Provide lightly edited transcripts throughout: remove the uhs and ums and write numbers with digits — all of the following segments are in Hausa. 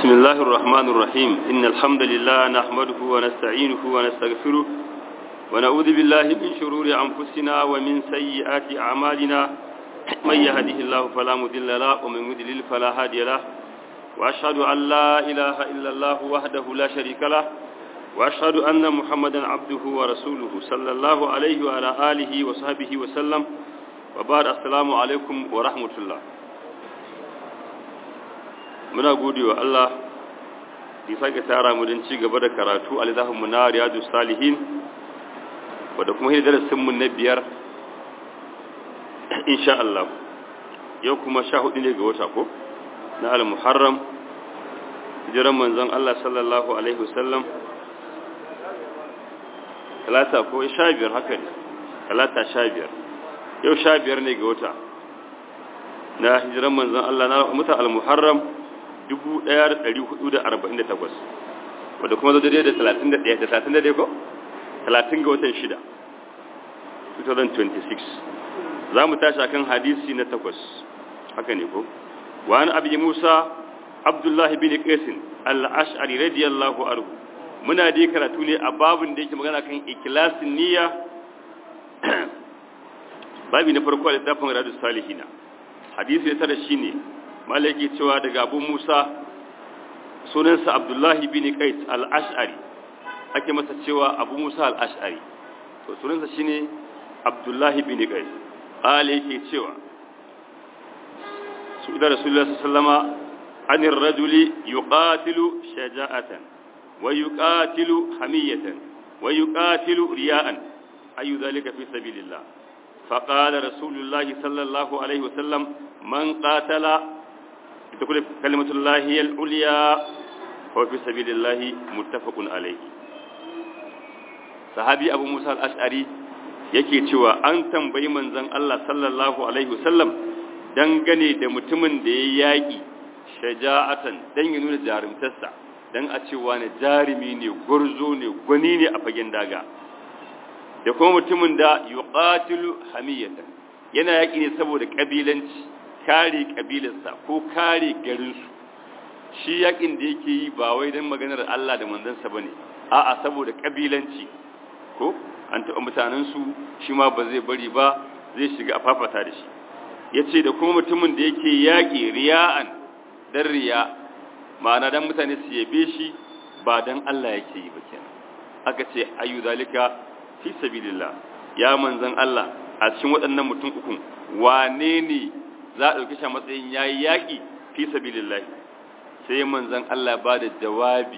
بسم الله الرحمن الرحيم إن الحمد لله نحمده ونستعينه ونستغفره ونعوذ بالله من شرور أنفسنا ومن سيئات أعمالنا من يهده الله فلا مضل له ومن يضلل فلا هادي له وأشهد أن لا إله إلا الله وحده لا شريك له وأشهد أن محمدا عبده ورسوله صلى الله عليه وعلى آله وصحبه وسلم وبعد السلام عليكم ورحمة الله. muna godewa Allah da sake tara mu don ci gaba da karatu a littafin mu na Riyadus Salihin wanda kuma shi darasin mu na biyar insha Allah. Yau kuma 14 ne ga wata ko na al-Muharram, hijiran manzon Allah sallallahu alaihi wasallam talata ko 15 haka ne, talata 15. Yau 15 ne ga wata na hijiran manzon Allah na muta al-Muharram 1448 wadda kuma zo daidai da 31 ko 30 ga watan 6 2026. za mu tashi akan hadisi na 8 haka ne ko wa an abi Musa Abdullah bin Qais al-Ash'ari radiyallahu anhu. muna da karatu ne a babin da yake magana kan ikhlasin niyya babi na farko da tafin Riyadus Salihin. hadisi ya tara shine malaki cewa daga Abu Musa, sunansa Abdullahi bin Qais al-Ash'ari, ake masa cewa Abu Musa al-Ash'ari, to sunansa shine Abdullahi bin Qais. qala yake cewa su da Rasulullahi sallallahu alaihi wasallama anir rajuli yuqatilu shaja'atan wa yuqatilu hamiyatan wa yuqatilu riya'an ayu dhalika fi sabilillah. فقال رسول الله صلى الله عليه وسلم من قاتل تقول كلمة الله هي العليا هو في سبيل الله متفق عليه. صحابي أبو موسى الأشعري yake cewa an tambayi manzon Allah sallallahu alaihi wasallam dangane da mutumin da ya yaki shaja'atan dan ya nuna jarumtarsa, dan a cewa ne jarumi ne, gurzo ne, gwani ne a fagen daga, da kuma mutumin da yuqatilu hamiyatan yana yaki ne saboda kabilanci, kare kabilarsa ko kare garinsu. shi yakin da yake yi ba wai dan maganar Allah da manzansa bane, a'a saboda kabilanci ko an taɓa mutanensu shi ma ba zai bari ba, zai shiga a fafata da shi. yace da kuma mutumin da yake yaki riya'an dan riya, ma'ana dan mutane su yabe shi ba dan Allah yake yi ba kenan. aka ce ayu zalika fi sabilillah, ya manzan Allah a cikin waɗannan mutum uku wane ne za a ɗauki shi matsayin yayi yaƙi fi sabilillah? sai manzan Allah ba da jawabi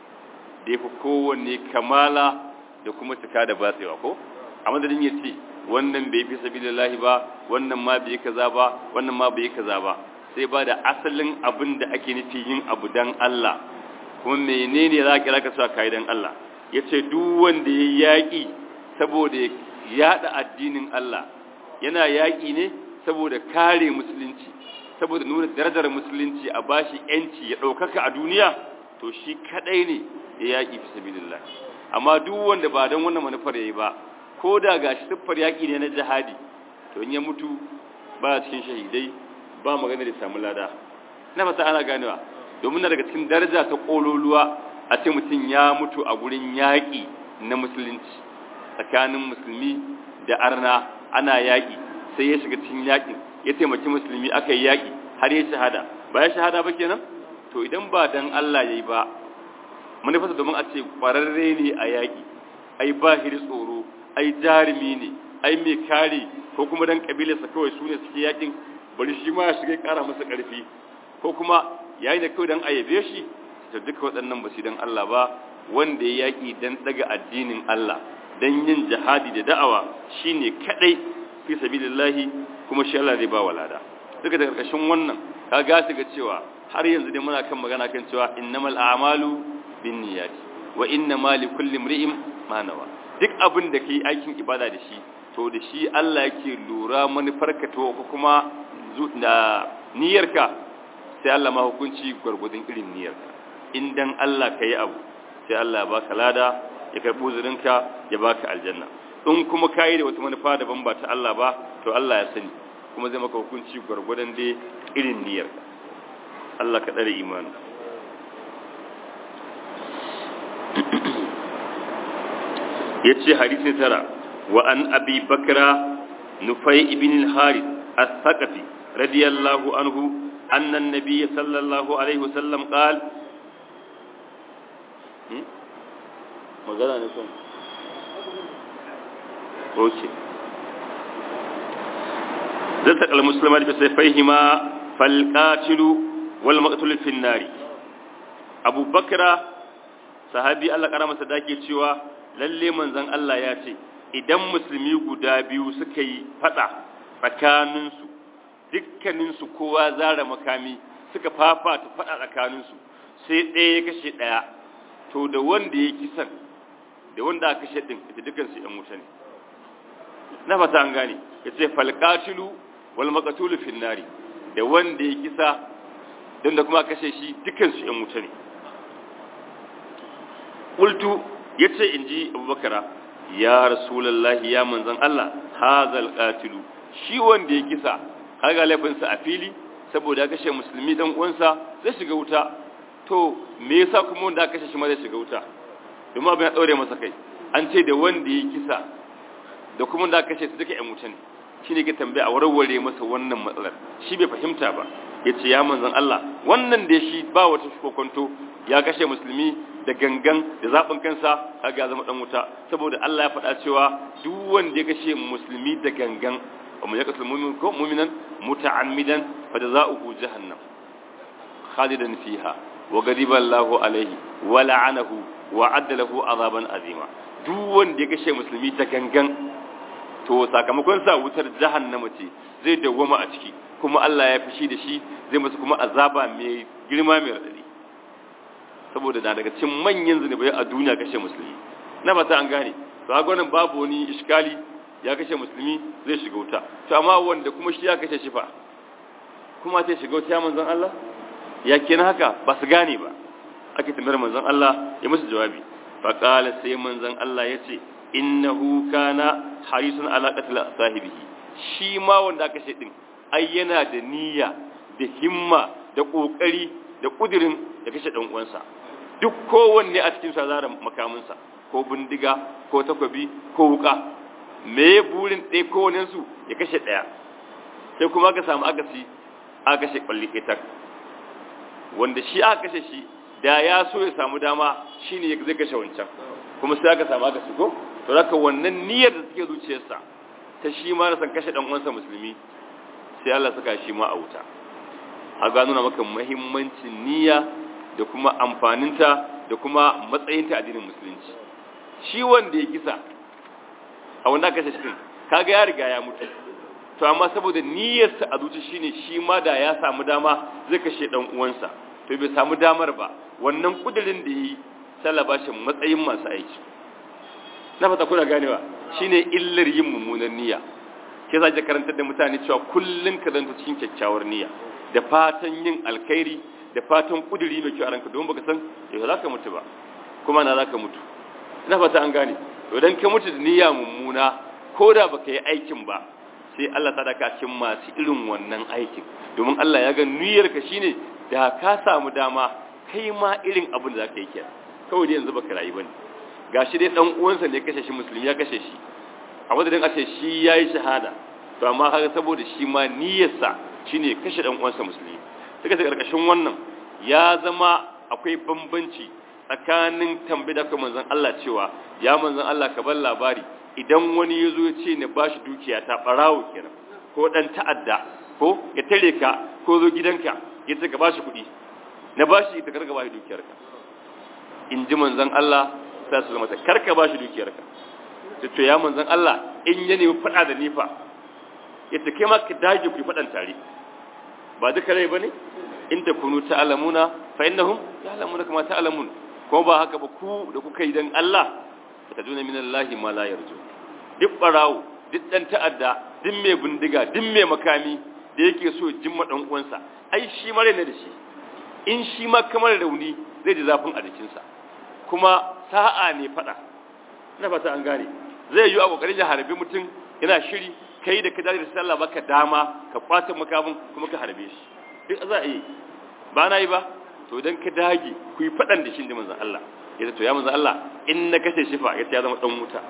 da yafi kowanne kamala da kuma cika da batsewa ko a madadin ya ce wannan bai fi sabilillah ba, wannan ma bai kaza ba, wannan ma bai kaza ba, sai ba da asalin abin da ake nufi yin abu dan Allah. kuma menene za ka kira ka sa kai dan Allah? yace duk wanda yayi yaƙi saboda yada addinin Allah, yana yaƙi ne saboda kare musulunci, saboda nuna darajar musulunci, a bashi yanci ya ɗaukaka a duniya, to shi kadai ne ya yaƙi fi sabilillah. amma duk wanda ba don wannan manufar yayi ba, ko da gashi siffar yaƙi ne na jihadi, to in ya mutu ba cikin shahidai, ba magana da samu lada. na fata ana ganewa, domin daga cikin daraja ta kololuwa a ce mutum ya mutu a gurin yaƙi na musulunci tsakanin musulmi da arna, ana yaƙi sai ya shiga cikin yaƙin ya taimaki musulmi, aka yi yaƙi har ya shahada. ba ya shahada ba kenan? to idan ba dan Allah yayi ba, manufarsa domin a ce ƙwararre ne a yaƙi, ai ba shi da tsoro, ai jarumi ne, ai mai kare, ko kuma dan kabilarsa kawai su ne suke yaƙin, bari shi ma ya shiga ya ƙara masa ƙarfi, ko kuma yayin da kawai dan ayyabe shi, to duka waɗannan ba su dan Allah ba. wanda ya yaƙi dan daga addinin Allah, dan yin jihadi da da'awa, shine kadai fi sabilillahi, kuma shi Allah zai ba walada. duka da karkashin wannan kaga shiga cewa har yanzu dai muna kan magana kan cewa innamal a'malu binniyati wa innamal likulli imri'in ma nawa. duk abin da kai aikin ibada da shi, to da shi Allah yake lura manufarka to ko kuma da niyyarka, sai Allah ma hukunci gurgudun irin niyyarka. in dan Allah kai abu, sai Allah ya baka lada, ya karɓi uzurinka, ya baka aljanna. in kuma kai da wata manufa daban ba ta Allah ba, to Allah ya sani kuma zai maka hukunci gurgurdan dai irin niyyarka. Allah ka dare imani. yace hadisi tara wa an abi bakra nufai ibn al-harith as-saqafi radiyallahu anhu anna an-nabiy sallallahu alaihi wasallam qala magana ne kun okay zalta al-musliman bi sayfayhima fal-qatilu wal maqtul fi an-nar Abu Bakra sahabi Allah karama sadake cewa lalle manzon Allah ya ce idan musulmi guda biyu suka yi fada tsakaninsu dukkaninsu kowa zara makami suka fafata fada tsakaninsu sai ɗaya ya kashe ɗaya to da wanda ya kisan da wanda aka kashe din ita dukansu ɗan wuta ne na fata an gane yace falqatilu wal maqtul fi an-nar da wanda ya kisa don da kuma kashe shi dukansu ɗan wuta ne qultu yace inji abubakara ya rasulullahi ya manzon Allah hazal qatilu shi wanda ya kisa kaga laifinsa a fili saboda ya kashe musulmi dan uwansa zai shiga wuta to me yasa kuma wanda aka kashe shi ma zai shiga wuta domin abin ya daure masa kai an ce da wanda ya kisa da kuma wanda aka kashe su duka ƴan wuta ne shine ke tambaya a warware masa wannan matsalar shi bai fahimta ba yace ya manzon Allah wannan da shi ba wata kokonto ya kashe musulmi da gangan da zaɓin kansa kaga ya zama dan wuta saboda Allah ya faɗa cewa duk wanda ya kashe musulmi da gangan wa man yaqtul mu'minan muta'ammidan fa jazaohu jahannam khalidan fiha wa ghadiba Allahu alayhi wa la'anahu wa adda lahu azaban azima duk wanda ya kashe musulmi da gangan to sakamakon sa wutar jahannama ce zai dawwama a ciki kuma Allah ya fishi da shi zai masa kuma azaba mai girma mai radadi saboda na daga cikin manyan zunubai a duniya kashe musulmi na ba ta an gane to a gwanin babu wani iskali ya kashe musulmi zai shiga wuta to amma wanda kuma shi ya kashe shi fa kuma sai shiga wuta ya manzon Allah ya kenan haka ba su gane ba ake tambayar manzon Allah ya musu jawabi fa qala sai manzon Allah ya ce innahu kana harisun ala qatl sahibihi shi ma wanda aka kashe din ai yana da niyya da himma da kokari da kudirin ya kashe dan uwansa duk kowanne a cikin sa zara makaminsa ko bindiga ko takwabi ko wuka me burin ɗaya kowannen su ya kashe ɗaya sai kuma aka samu akasi aka kashe kwalli kitak wanda shi aka kashe shi da ya so ya samu dama shine zai kashe wancan kuma sai aka samu akasi ko to haka wannan niyyar da take zuciyarsa ta shi ma na san kashe dan uwansa musulmi sai Allah saka shi ma a wuta a gano na maka muhimmancin niyya da kuma amfaninta da kuma matsayinta a addinin musulunci shi wanda ya kisa a wanda aka shi kaga ya riga ya mutu to amma saboda niyyarsa a zuci shine shi ma da ya samu dama zai kashe dan uwansa to bai samu damar ba wannan kudirin da yi sallaba shi matsayin masu aiki na fata kuna ganewa shine illar yin mummunan niyya ke za ki karantar da mutane cewa kullun ka zanto cikin kyakkyawar niyya da fatan yin alkhairi da fatan kuduri mai kyau a ranka don baka san yau za ka mutu ba kuma na za ka mutu ina fata an gane idan ka mutu da niyya mummuna ko da baka yi aikin ba sai Allah ta daka cikin masu irin wannan aikin domin Allah ya ga niyyarka shine da ka samu dama kai ma irin abin da zaka yi kenan kawai da yanzu baka rayu bane gashi dai dan uwansa ne kashe shi musulmi ya kashe shi a madadin a ce shi yayi shahada to amma haka saboda shi ma niyyarsa shine kashe dan uwansa musulmi daga karkashin wannan ya zama akwai bambanci tsakanin tambayar da manzon Allah cewa ya manzon Allah ka bar labari idan wani yazo ya ce ne bashi dukiya ta barawo kenan ko dan ta'adda ko ya tare ka ko zo gidanka ya ce ka bashi kuɗi na bashi ita karka bashi dukiyarka in ji manzon Allah sai su zama ta karka bashi dukiyarka to ya manzon Allah in ya nemi fada da nifa yace kai ma ka dage ku fadan tare ba duka rai bane in takunu ta'lamuna fa innahum ya'lamuna kama ta'lamun ko ba haka ba ku da kuka yi dan Allah tajuna minallahi ma la yarju duk barawo duk dan ta'adda duk mai bindiga duk mai makami da yake so jimma dan uwansa ai shi mare ne da shi in shi ma kamar rauni zai ji zafin a jikinsa kuma sa'a ne fada na fata an gane zai yi a kokarin ya harbi mutum yana shiri kai da ka dace da sallah baka dama ka kwata makamin kuma ka harbe shi duk za a yi ba na yi ba to idan ka dage ku yi fadan da shi da manzon Allah yace to ya manzo Allah in na kashe shi fa yace ya zama dan wuta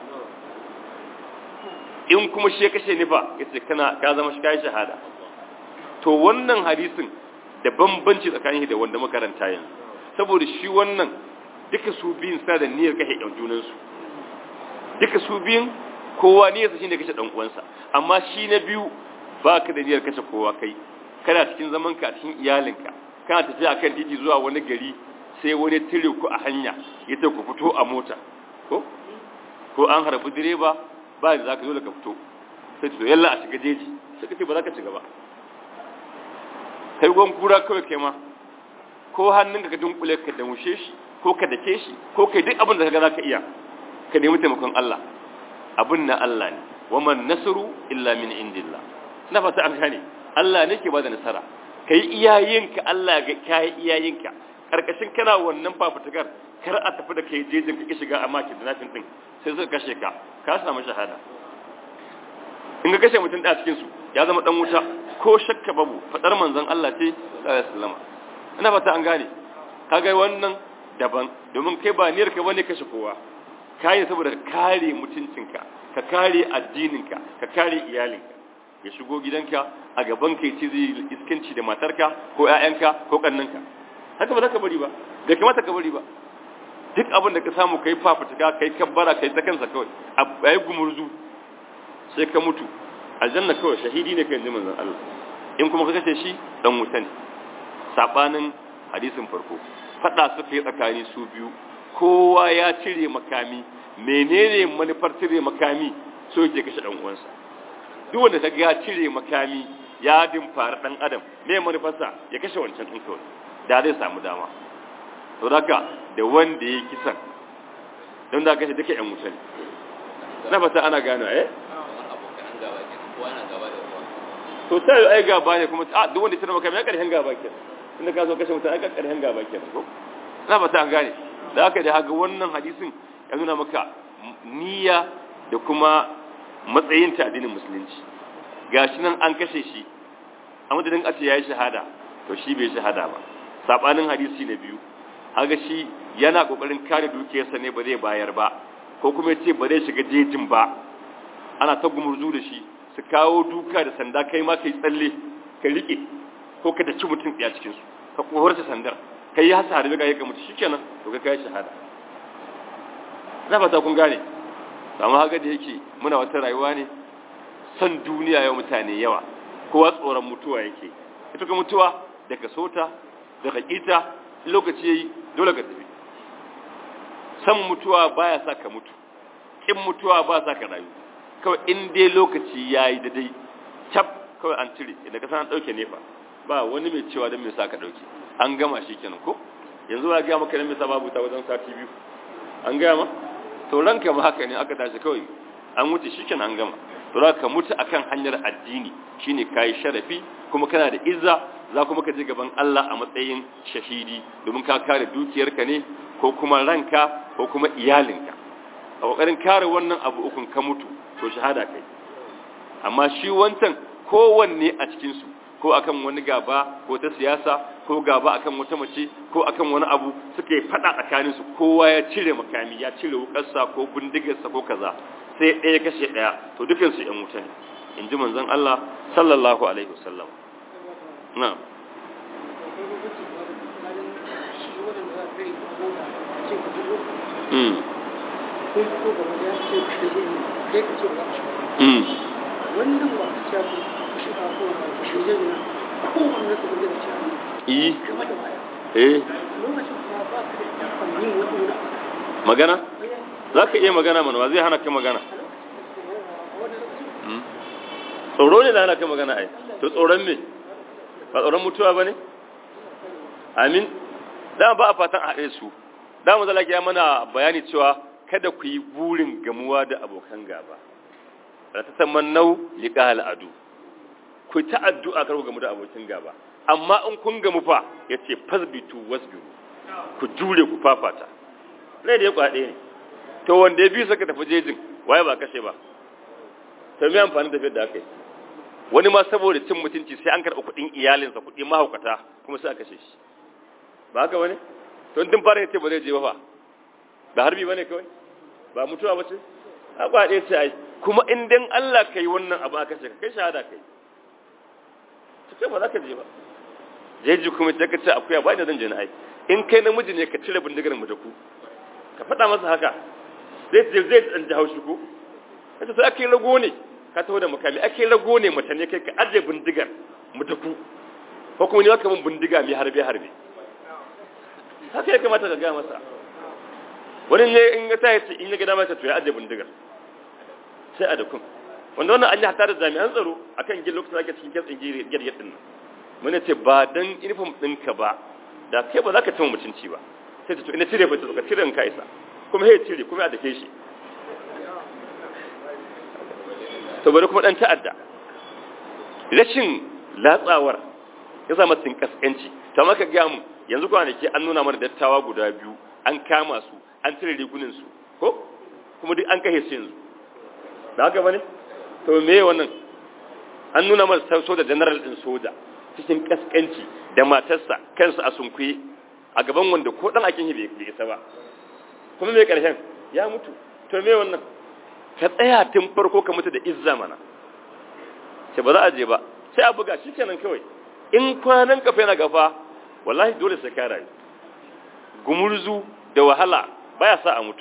in kuma shi ya kashe ni fa yace ka zama shi kai shahada. To wannan hadisin da bambanci tsakanin da wanda makaranta yanzu, saboda shi wannan duka su biyun suna da niyyar kashe ɗan junansu, duka su biyun kowa niyyarsa shine kashe ɗan uwansa, amma shi na biyu ba ka da niyyar kashe kowa kai, kana cikin zamanka a cikin iyalinka, kana tafiya kan titi zuwa wani gari sai wani tire ku a hanya ya ce ku fito a mota ko an harbi direba ba da za ka dole ka fito sai to yalla a shiga jeji sai ka ce ba za ka shiga ba, kai gwan kura kawai kai ma ko hannunka ka dunkule ka damushe shi ko ka dake shi ko kai duk abin da kaga zaka iya ka nemi taimakon Allah, abin na Allah ne, wa man nasru illa min indillah. Na fata an gane Allah ne ke bada nasara, kai iyayenka Allah ga kai iyayenka karkashin kana wannan fafutukar kar a tafi da kai jejin ka shiga a maki da nafin din sai suka kashe ka samu shahada. In ga kashe mutum da cikin su ya zama dan wuta ko shakka babu, fadar manzon Allah ce sallallahu alaihi wasallam. Ina fata an gane kaga wannan daban, domin kai ba niyyar ka bane kashe kowa, kai saboda kare mutuncinka, ka kare addininka, ka kare iyalinka. Ya shigo gidanka a gaban kai ce zai iskanci da matarka ko ƴaƴanka ko kannanka, haka ba za ka bari ba, bai kamata ka bari ba. Duk abin da ka samu kai fafutuka kai kabbara kai ta kansa kawai a yi gumurzu sai ka mutu aljanna kawai, shahidi ne kai manzon Allah. In kuma ka kashe shi dan wuta ne. Sabanin hadisin farko, fada suka yi tsakani su biyu, kowa ya cire makami. Menene manufar cire makami? So yake kashe dan uwansa. Duk wanda kaga ya cire makami ya dimfara dan adam, me manufarsa? Ya kashe wancan din kawai, da zai samu dama. To haka da wanda ya kisan don da kashe duka yan wuta ne. Na fata ana gano to sai ai gaba ne kuma duk wanda ya cire makami ya karshen gaba kenan. Inda ka zo kashe mutum ai karshen gaba kenan ko. Na fata an gane. Da haka da haka wannan hadisin ya nuna maka niyya da kuma matsayin ta addinin musulunci. Gashi nan an kashe shi a madadin a ce yayi shahada, to shi bai shahada ba. Sabanin hadisi na biyu, haga shi yana kokarin kare dukiyarsa ne ba zai bayar ba, ko kuma yace ba zai shiga jejin ba. Ana ta gumurzu da shi, su kawo duka da sanda kai ma kai tsalle ka rike ko ka daci mutum ɗaya cikin su, ka kohorta sandar kai ya hasa da kai ka mutu shikenan to ka kai shahada. Na fata kun gane. Amma haka da yake muna wata rayuwa ne san duniya yau mutane yawa, kowa tsoron mutuwa yake. Ita ka mutuwa daga sota daga kita lokaci yayi dole ka tafi. San mutuwa baya sa ka mutu, kin mutuwa ba sa ka rayu. Kawai in dai lokaci yayi da dai cap kawai an cire idan ka san an dauke nefa ba wani mai cewa dan me sa ka dauke, an gama shi kenan ko. Yanzu ba ga maka dan me sa babu ta wajen sati biyu an ga ma to ranka ma haka ne aka tashi kawai an wuce shikenan an gama. To za ka mutu akan hanyar addini shine kai sharafi kuma kana da izza, za kuma ka je gaban Allah a matsayin shahidi domin ka kare dukiyarka ne ko kuma ranka ko kuma iyalinka. A kokarin kare wannan abu ukun ka mutu to shahada kai. Amma shi wancan kowanne a cikin su, ko akan wani gaba ko ta siyasa ko gaba akan wata mace ko akan wani abu suka yi fada tsakanin su, kowa ya cire makami, ya cire wukarsa ko bindigarsa ko kaza, sai ɗaya kashe ɗaya, to dukan su ƴan wuta ne inji manzon Allah sallallahu alaihi wasallam. na'am wannan ba ta shafi shi ba ko shi ne ko wannan su da shi lokacin da ba ka da fannin wani magana za ka iya magana mana, wa zai hana ka magana? Tsoro ne da hana ka magana ai. To tsoron me? Ba tsoron mutuwa ba ne? Amin. Dama ba a fatan a haɗe su. Dama zalaki ya mana bayani cewa kada ku yi burin gamuwa da abokan gaba. Da ta saman nau liƙa al'adu. Ku ta addu'a kar ku gamu da abokin gaba. Amma in kun gamu fa ya ce fasbitu wasbiru. Ku jure ku fafata. Rai da ya kwaɗe ne. To wanda ya biyu suka tafi jejin waye ba kashe ba. To me amfani tafiyar da aka yi? Wani ma saboda cin mutunci sai an karɓi kuɗin iyalinsa, kuɗin mahaukata kuma sai a kashe shi. Ba haka wani? To tun fara ya ce ba zai je ba fa. ba harbi bane kawai ba mutuwa bace a ba ɗaya ce ai kuma in dan Allah kai wannan abu aka ce kai shahada kai to kai ba za ka je ba jeji kuma sai ka ce akuya ba ina zan je na ai in kai namiji ne ka cire bindigar mu da ku ka faɗa masa haka zai ɗan ji haushi ko kace sai ake rago ne ka taho da makami ake rago ne mutane kai ka aje bindigar mu da ku ko kuma ne aka mun bindiga mai harbe haka ya kamata ka ga masa wani ne in ya ta yace in ya ga dama ta to ya aje bindigar sai a da kun wanda wannan an yi hata da jami'an tsaro akan gin lokacin da ake cikin kitsin girgir din nan mun ce ba dan uniform ɗinka ba da kai ba za ka tuma mutunci ba sai ta to ina cire ba to ka cire in ka isa kuma he cire kuma a dake shi to bari kuma dan ta'adda rashin latsawar ya sa mutun kaskanci to maka ga mu yanzu kwanaki an nuna mana dattawa guda biyu an kama su an cire rigunin su ko kuma duk an kashe su yanzu da haka bane to me wannan an nuna mana soja general din soja cikin kaskanci da matarsa kansu a sunkuye a gaban wanda ko dan akin hibe bai isa ba kuma me karshen ya mutu to me wannan ka tsaya tun farko ka mutu da izza mana sai ba za a je ba sai a buga shi kenan kawai in kwanan kafa yana gafa wallahi dole sai ka rayu gumurzu da wahala baya sa a mutu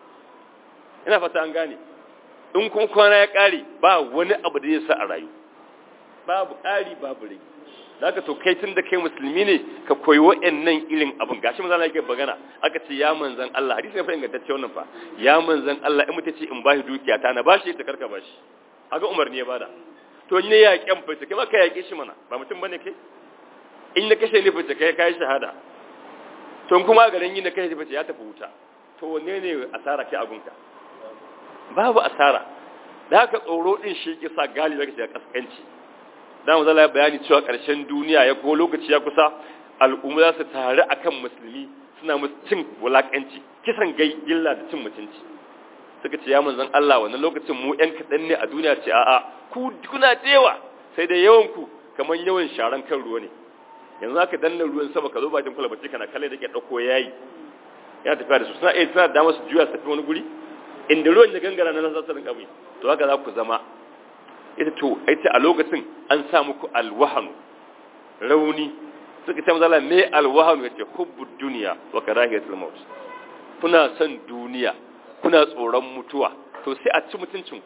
ina fata an gane in kun kwana ya kare ba wani abu da zai sa a rayu babu kari babu rage zaka to kai tun da kai musulmi ne ka koyi wa'annan irin abin gashi manzon Allah yake bagana aka ce ya manzon Allah hadisi ne fa ingantacce wannan fa ya manzon Allah in mutai ce in bashi dukiya ta na bashi ta karka bashi haka Umar ne ya bada to ne ya kyan fice kai ma ka yake shi mana ba mutum bane kai in na kashe ne fice kai shahada to kuma garin yin na kashe fice ya tafi wuta to wanne ne asara ke agunka babu asara da haka tsoro din shi ke sa galibi kake da kaskanci da mu zalla bayani cewa ƙarshen duniya ya ko lokaci ya kusa al'umma za su tare akan musulmi suna musu cin wulakanci kisan gilla da cin mutunci suka ce ya manzon Allah wannan lokacin mu ƴan kadan ne a duniya ce a'a ku kuna dewa sai dai yawan ku kaman yawan sharan kan ruwa ne yanzu aka danna ruwan sama ka zo bakin kwalbati kana kalle da ke dauko yayi ya tafi da su suna da masu juya su tafi wani guri inda ruwan ya gangara na za su rinka bi to haka za ku zama ita to ita a lokacin an sa muku alwahanu rauni suka ce mazala me alwahanu yace hubbud dunya wa karahiyatul maut kuna son duniya kuna tsoron mutuwa to sai a ci mutuncin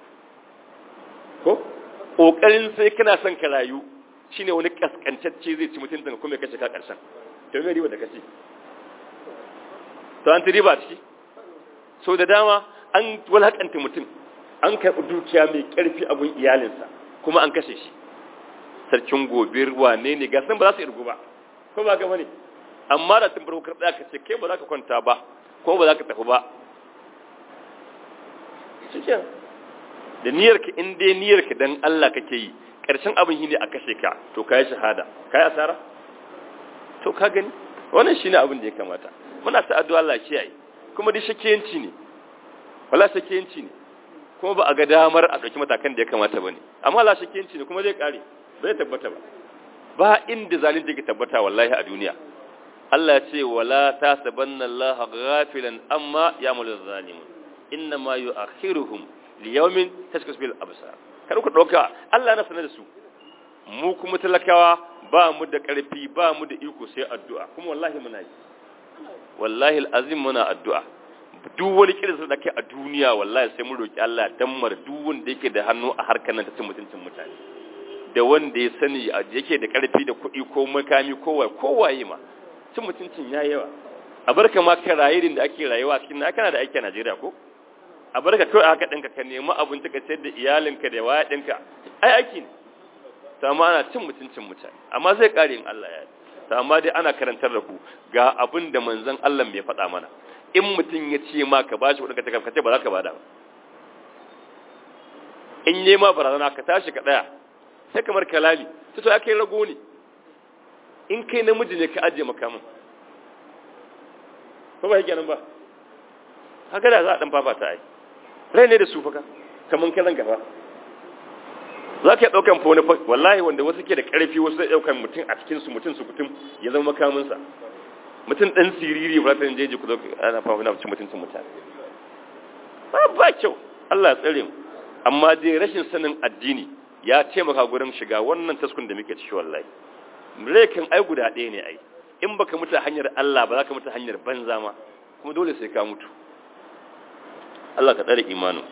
ko kokarin sai kana son ka rayu shine wani kaskantacce zai ci mutuncin kuma ya kashe ka karshen to me riba da kace to an ti riba ciki so da dama an walakanta mutum an karɓi dukiya mai ƙarfi abin iyalinsa kuma an kashe shi sarkin gobir wane ne gasan ba za su irgu ba ko ba gaba ne amma da tun farko karɓa ka ce kai ba za ka kwanta ba ko ba za ka tafi ba cikin da niyyarka in dai niyyarka dan Allah kake yi ƙarshen abin shi ne a kashe ka to ka yi shahada ka yi asara to ka gani wannan shi ne abin da ya kamata muna ta addu'a Allah kiyaye kuma dai shakiyanci ne wala shakiyanci ne kuma ba a ga damar a ɗauki matakan da ya kamata ba ne amma la shakiyanci ne kuma zai ƙare bai tabbata ba ba inda zalunci ke tabbata wallahi a duniya Allah ya ce wala tasabanna Allah ghafilan amma ya'malu zalimun inna ma yu'akhiruhum li yawmin tashkhasu bil absar kar ku dauka Allah na sanar da su mu kuma talakawa ba mu da ƙarfi ba mu da iko sai addu'a kuma wallahi muna yi wallahi alazim muna addu'a duk wani kiransa da kai a duniya wallahi sai mun roki Allah dammar duk wanda yake da hannu a harkar nan ta cin mutuncin mutane da wanda ya sani yake da karfi da kuɗi ko makami ko waye ma cin mutuncin yayi yawa a barka ma ka rayirin da ake rayuwa cikin na kana da aiki a Najeriya ko a barka kai aka dinka ka nemi abinci ka sayar da iyalinka da waya dinka ai aiki ne to amma ana cin mutuncin mutane amma zai kare in Allah ya yi to amma dai ana karantar da ku ga abin da manzon Allah bai faɗa mana in mutum ya ce ma ka bashi kudin ka ce ba za ka bada ba in yi ma barazana ka tashi ka daya sai kamar kalali ta to ake rago ne in kai namiji ne ka ajiye makamin ko ba yake nan ba haka da za a dan fafata ai rai ne da su faka kaman kalan gaba za ka yi ɗaukan fone wallahi wanda wasu ke da ƙarfi wasu zai ɗaukan mutum a cikinsu mutum su kutum ya zama makaminsa mutum dan siriri ba ta jeji ku zo ana fama na cin mutuncin mutane ba kyau Allah ya tsare mu amma dai rashin sanin addini ya taimaka gurin shiga wannan taskun da muke ciki wallahi mulkin ai guda ɗaya ne ai in baka mutu hanyar Allah ba za ka mutu hanyar banza ma kuma dole sai ka mutu Allah ka tsare imanin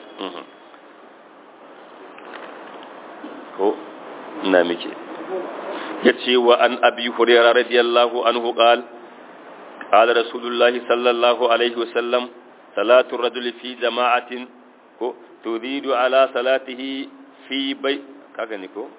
ko ina muke yace wa an abi hurairah radiyallahu anhu qala rasulullahi sallallahu alaihi wasallam salatu ar-rajuli fi jama'atin ko tuzidu ala salatihi fi bai kaga ne ko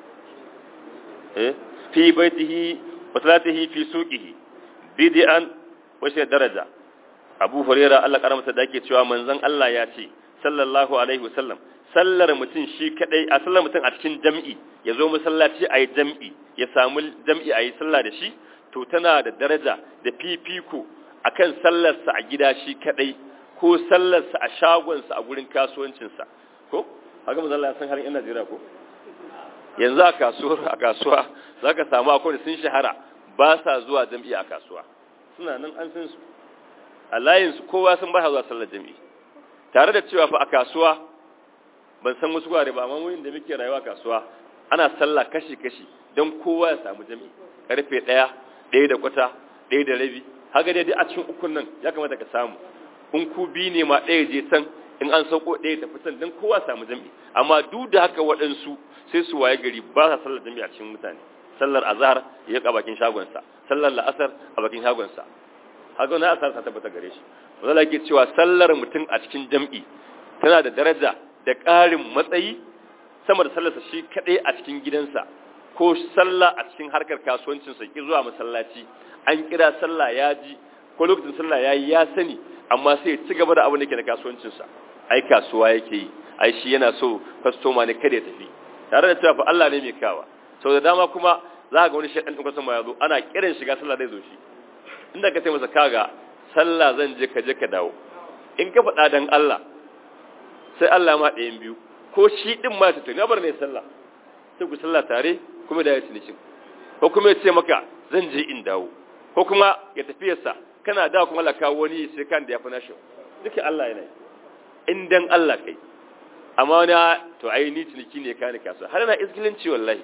fi baitihi wa salatihi fi suqihi bid'an wa shi daraja Abu Hurairah Allah karamta da yake cewa manzon Allah ya ce sallallahu alaihi wasallam sallar mutum shi kadai a sallar mutum a cikin jami'i ya zo masallaci ayi jami'i ya samu jami'i ayi sallah da shi to tana da daraja da fifiko akan sallarsa a gida shi kadai ko sallarsa a shagonsa a gurin kasuwancinsa ko haka manzon Allah ya san har ina jira ko yanzu a kasuwa zaka samu akwai sun shahara ba sa zuwa jami'i a kasuwa suna nan an san su a layinsu kowa sun ba zuwa sallar jami'i tare da cewa fa a kasuwa ban san wasu gware ba amma wurin da muke rayuwa kasuwa ana sallah kashi-kashi don kowa ya samu jami'i karfe 1 da kwata 1 da rabi haka dai a cikin ukun nan ya kamata ka samu in ku bi ne ma 1 je can in an sauko 1 tafi can don kowa samu jami'i amma duk da haka waɗansu sai su waye gari ba sa sallar jami'i a cikin mutane sallar azhar ya ka bakin shagonsa sallar la'asar a bakin shagonsa haka na asar ta tabbata gare shi wanda yake cewa sallar mutum a cikin jam'i tana da daraja da ƙarin matsayi sama da sallarsa shi kadai a cikin gidansa ko sallah a cikin harkar kasuwancinsa ki zuwa masallaci an kira sallah ya ji ko lokacin sallah yayi ya sani amma sai ya ci gaba da abin da yake na kasuwancinsa ai kasuwa yake yi ai shi yana so customer ne kada ya tafi tare da cewa fa Allah ne mai kawa sau da dama kuma za ga wani shaidan ɗin kwasan ma ya zo ana kiran shiga sallah zai zo shi inda ka ce masa kaga sallah zan je ka dawo in ka faɗa dan Allah sai Allah ma ɗayan biyu ko shi ɗin ma ta tuni bar ne sallah sai ku sallah tare kuma da ya ci nishin ko kuma ya ce maka zan je in dawo ko kuma ya tafi yasa kana dawo kuma Allah kawo wani sai kan da ya fi nashi duka Allah yana in dan Allah kai amma wani to ai ni ciniki ne ka ni kasuwa har na izgilinci wallahi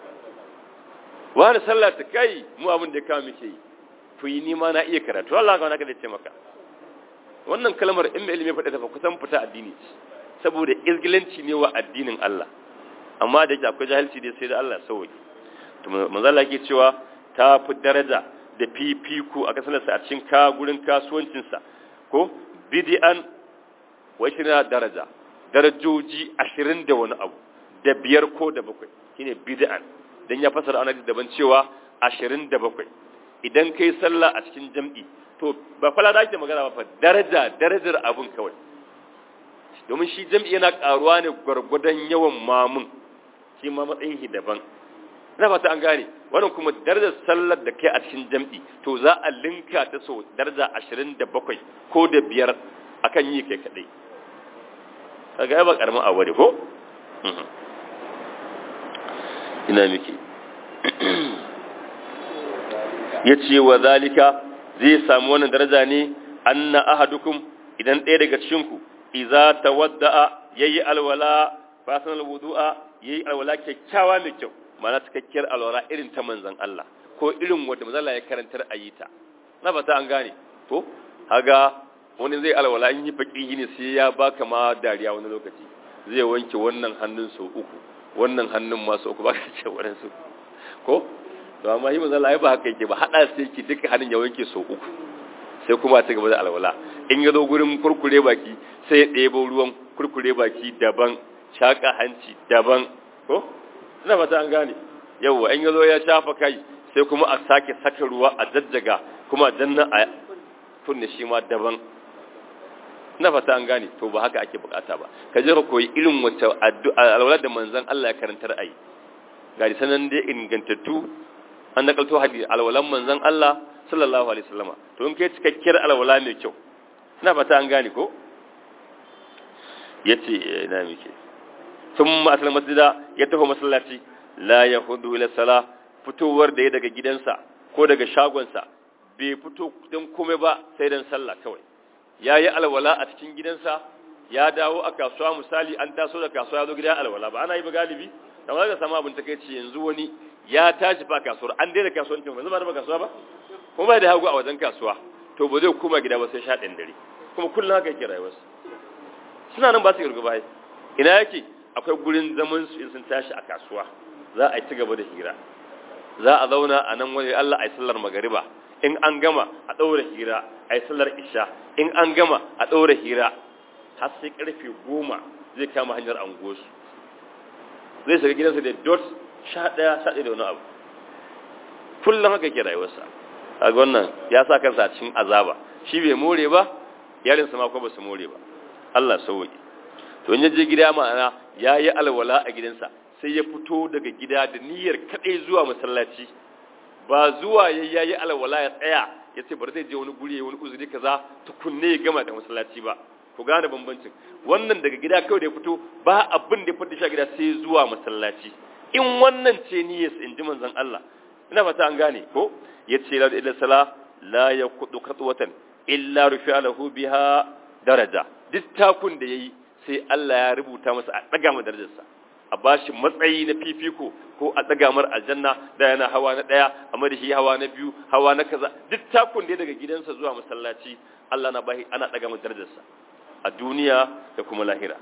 wani sallah ta kai mu abin da ya kawo muke yi to yi nima na iya karatu Allah ga wani kada ce maka wannan kalmar in mai ilimi faɗa ta kusan fita addini ce saboda izgilanci ne wa addinin Allah amma da yake akwai jahilci dai sai da Allah sauki to manzo Allah yake cewa ta fi daraja da fifiko a kasanarsa a cikin gurin kasuwancin sa ko bid'an wa shirya daraja darajoji 20 da wani abu da 5 ko da 7 shine bid'an dan ya fasara annabi daban cewa 27 idan kai sallah a cikin jam'i to ba fala da ake magana ba fa darajar abun kawai domin shi jam'i yana karuwa ne gurgudan yawan mamun shi ma matsayin shi daban ina fata an gane wannan kuma darajar sallar da kai a cikin jam'i to za a linka ta so daraja 27 ko da 5 akan yi kai kadai kaga ba karamin awari ko ina miki yace wa zalika zai samu wannan daraja ne anna ahadukum idan ɗaya daga cikin ku idza tawadda'a yayi alwala fasanal wudu'a yayi alwala kyakkyawa mai kyau mana cikakkiyar alwala irin ta manzon Allah ko irin wanda manzon Allah ya karantar ayita na fata an gane to haga wani zai alwala in yi faqihi ne sai ya baka ma dariya wani lokaci zai wanke wannan hannun sau uku wannan hannun ma sau uku baka ce wannan su ko to amma yi manzon Allah ba haka yake ba hada sai ki duka hannun ya wanke sau uku sai kuma ta gaba da alwala in ya zo gurin kurkure baki sai ya ɗebo ruwan kurkure baki daban shaka hanci daban ko ina fata an gane yawa in ya zo ya shafa kai sai kuma a sake saka ruwa a jajjaga kuma danna a tunne shi ma daban ina fata an gane to ba haka ake bukata ba ka je ka koyi irin wacce alwala da manzon Allah ya karantar ayi ga sanan da ingantattu an nakalto hadisi alwalan manzon Allah sallallahu alaihi wasallama to in kai cikakkiyar alwala mai kyau ina fata an gane ko yace ina mike thumma asal masjida ya tafi masallaci la yahudu ila sala fitowar da ya daga gidansa ko daga shagonsa bai fito don komai ba sai dan sallah kawai ya yi alwala a cikin gidansa ya dawo a kasuwa misali an taso da kasuwa ya zo gida alwala ba ana yi ba galibi da wani ga sama abin takeici yanzu wani ya tashi fa kasuwar an daina kasuwancin ba zama da kasuwa ba kuma bai da hagu a wajen kasuwa to ba zai koma gida ba sai 11 dare kuma kullum haka yake rayuwarsa suna nan ba su girgaba ai ina yake akwai gurin zaman su in sun tashi a kasuwa za a yi ci gaba da hira za a zauna a nan wani Allah a yi sallar magariba in an gama a ɗaura hira a yi sallar isha in an gama a ɗaura hira har sai karfe 10 zai kama hanyar angosu zai shiga gidansa da dot 11 da wani abu kullum haka ke rayuwarsa a wannan ya sa kansa a cikin azaba shi bai more ba yarinsa ma ko ba su more ba Allah sauki to in yaje gida ma'ana yayi alwala a gidansa sai ya fito daga gida da niyyar kadai zuwa masallaci ba zuwa yayi alwala ya tsaya yace bari zai je wani guri wani uzuri kaza tukunne ya gama da masallaci ba ku gane bambancin wannan daga gida kawai da ya fito ba abin da ya fita shi gida sai zuwa masallaci in wannan ce niyyar in ji manzon Allah ina fata an gane ko yace la ila sala la yaqudu qatwatan illa rufi'a lahu biha daraja duk takun da yayi sai Allah ya rubuta masa a daga masa darajarsa a bashi matsayi na fifiko ko a daga mar aljanna da yana hawa na daya amma da shi hawa na biyu hawa na kaza duk takun da daga gidansa zuwa masallaci Allah na bashi ana daga masa darajarsa a duniya da kuma lahira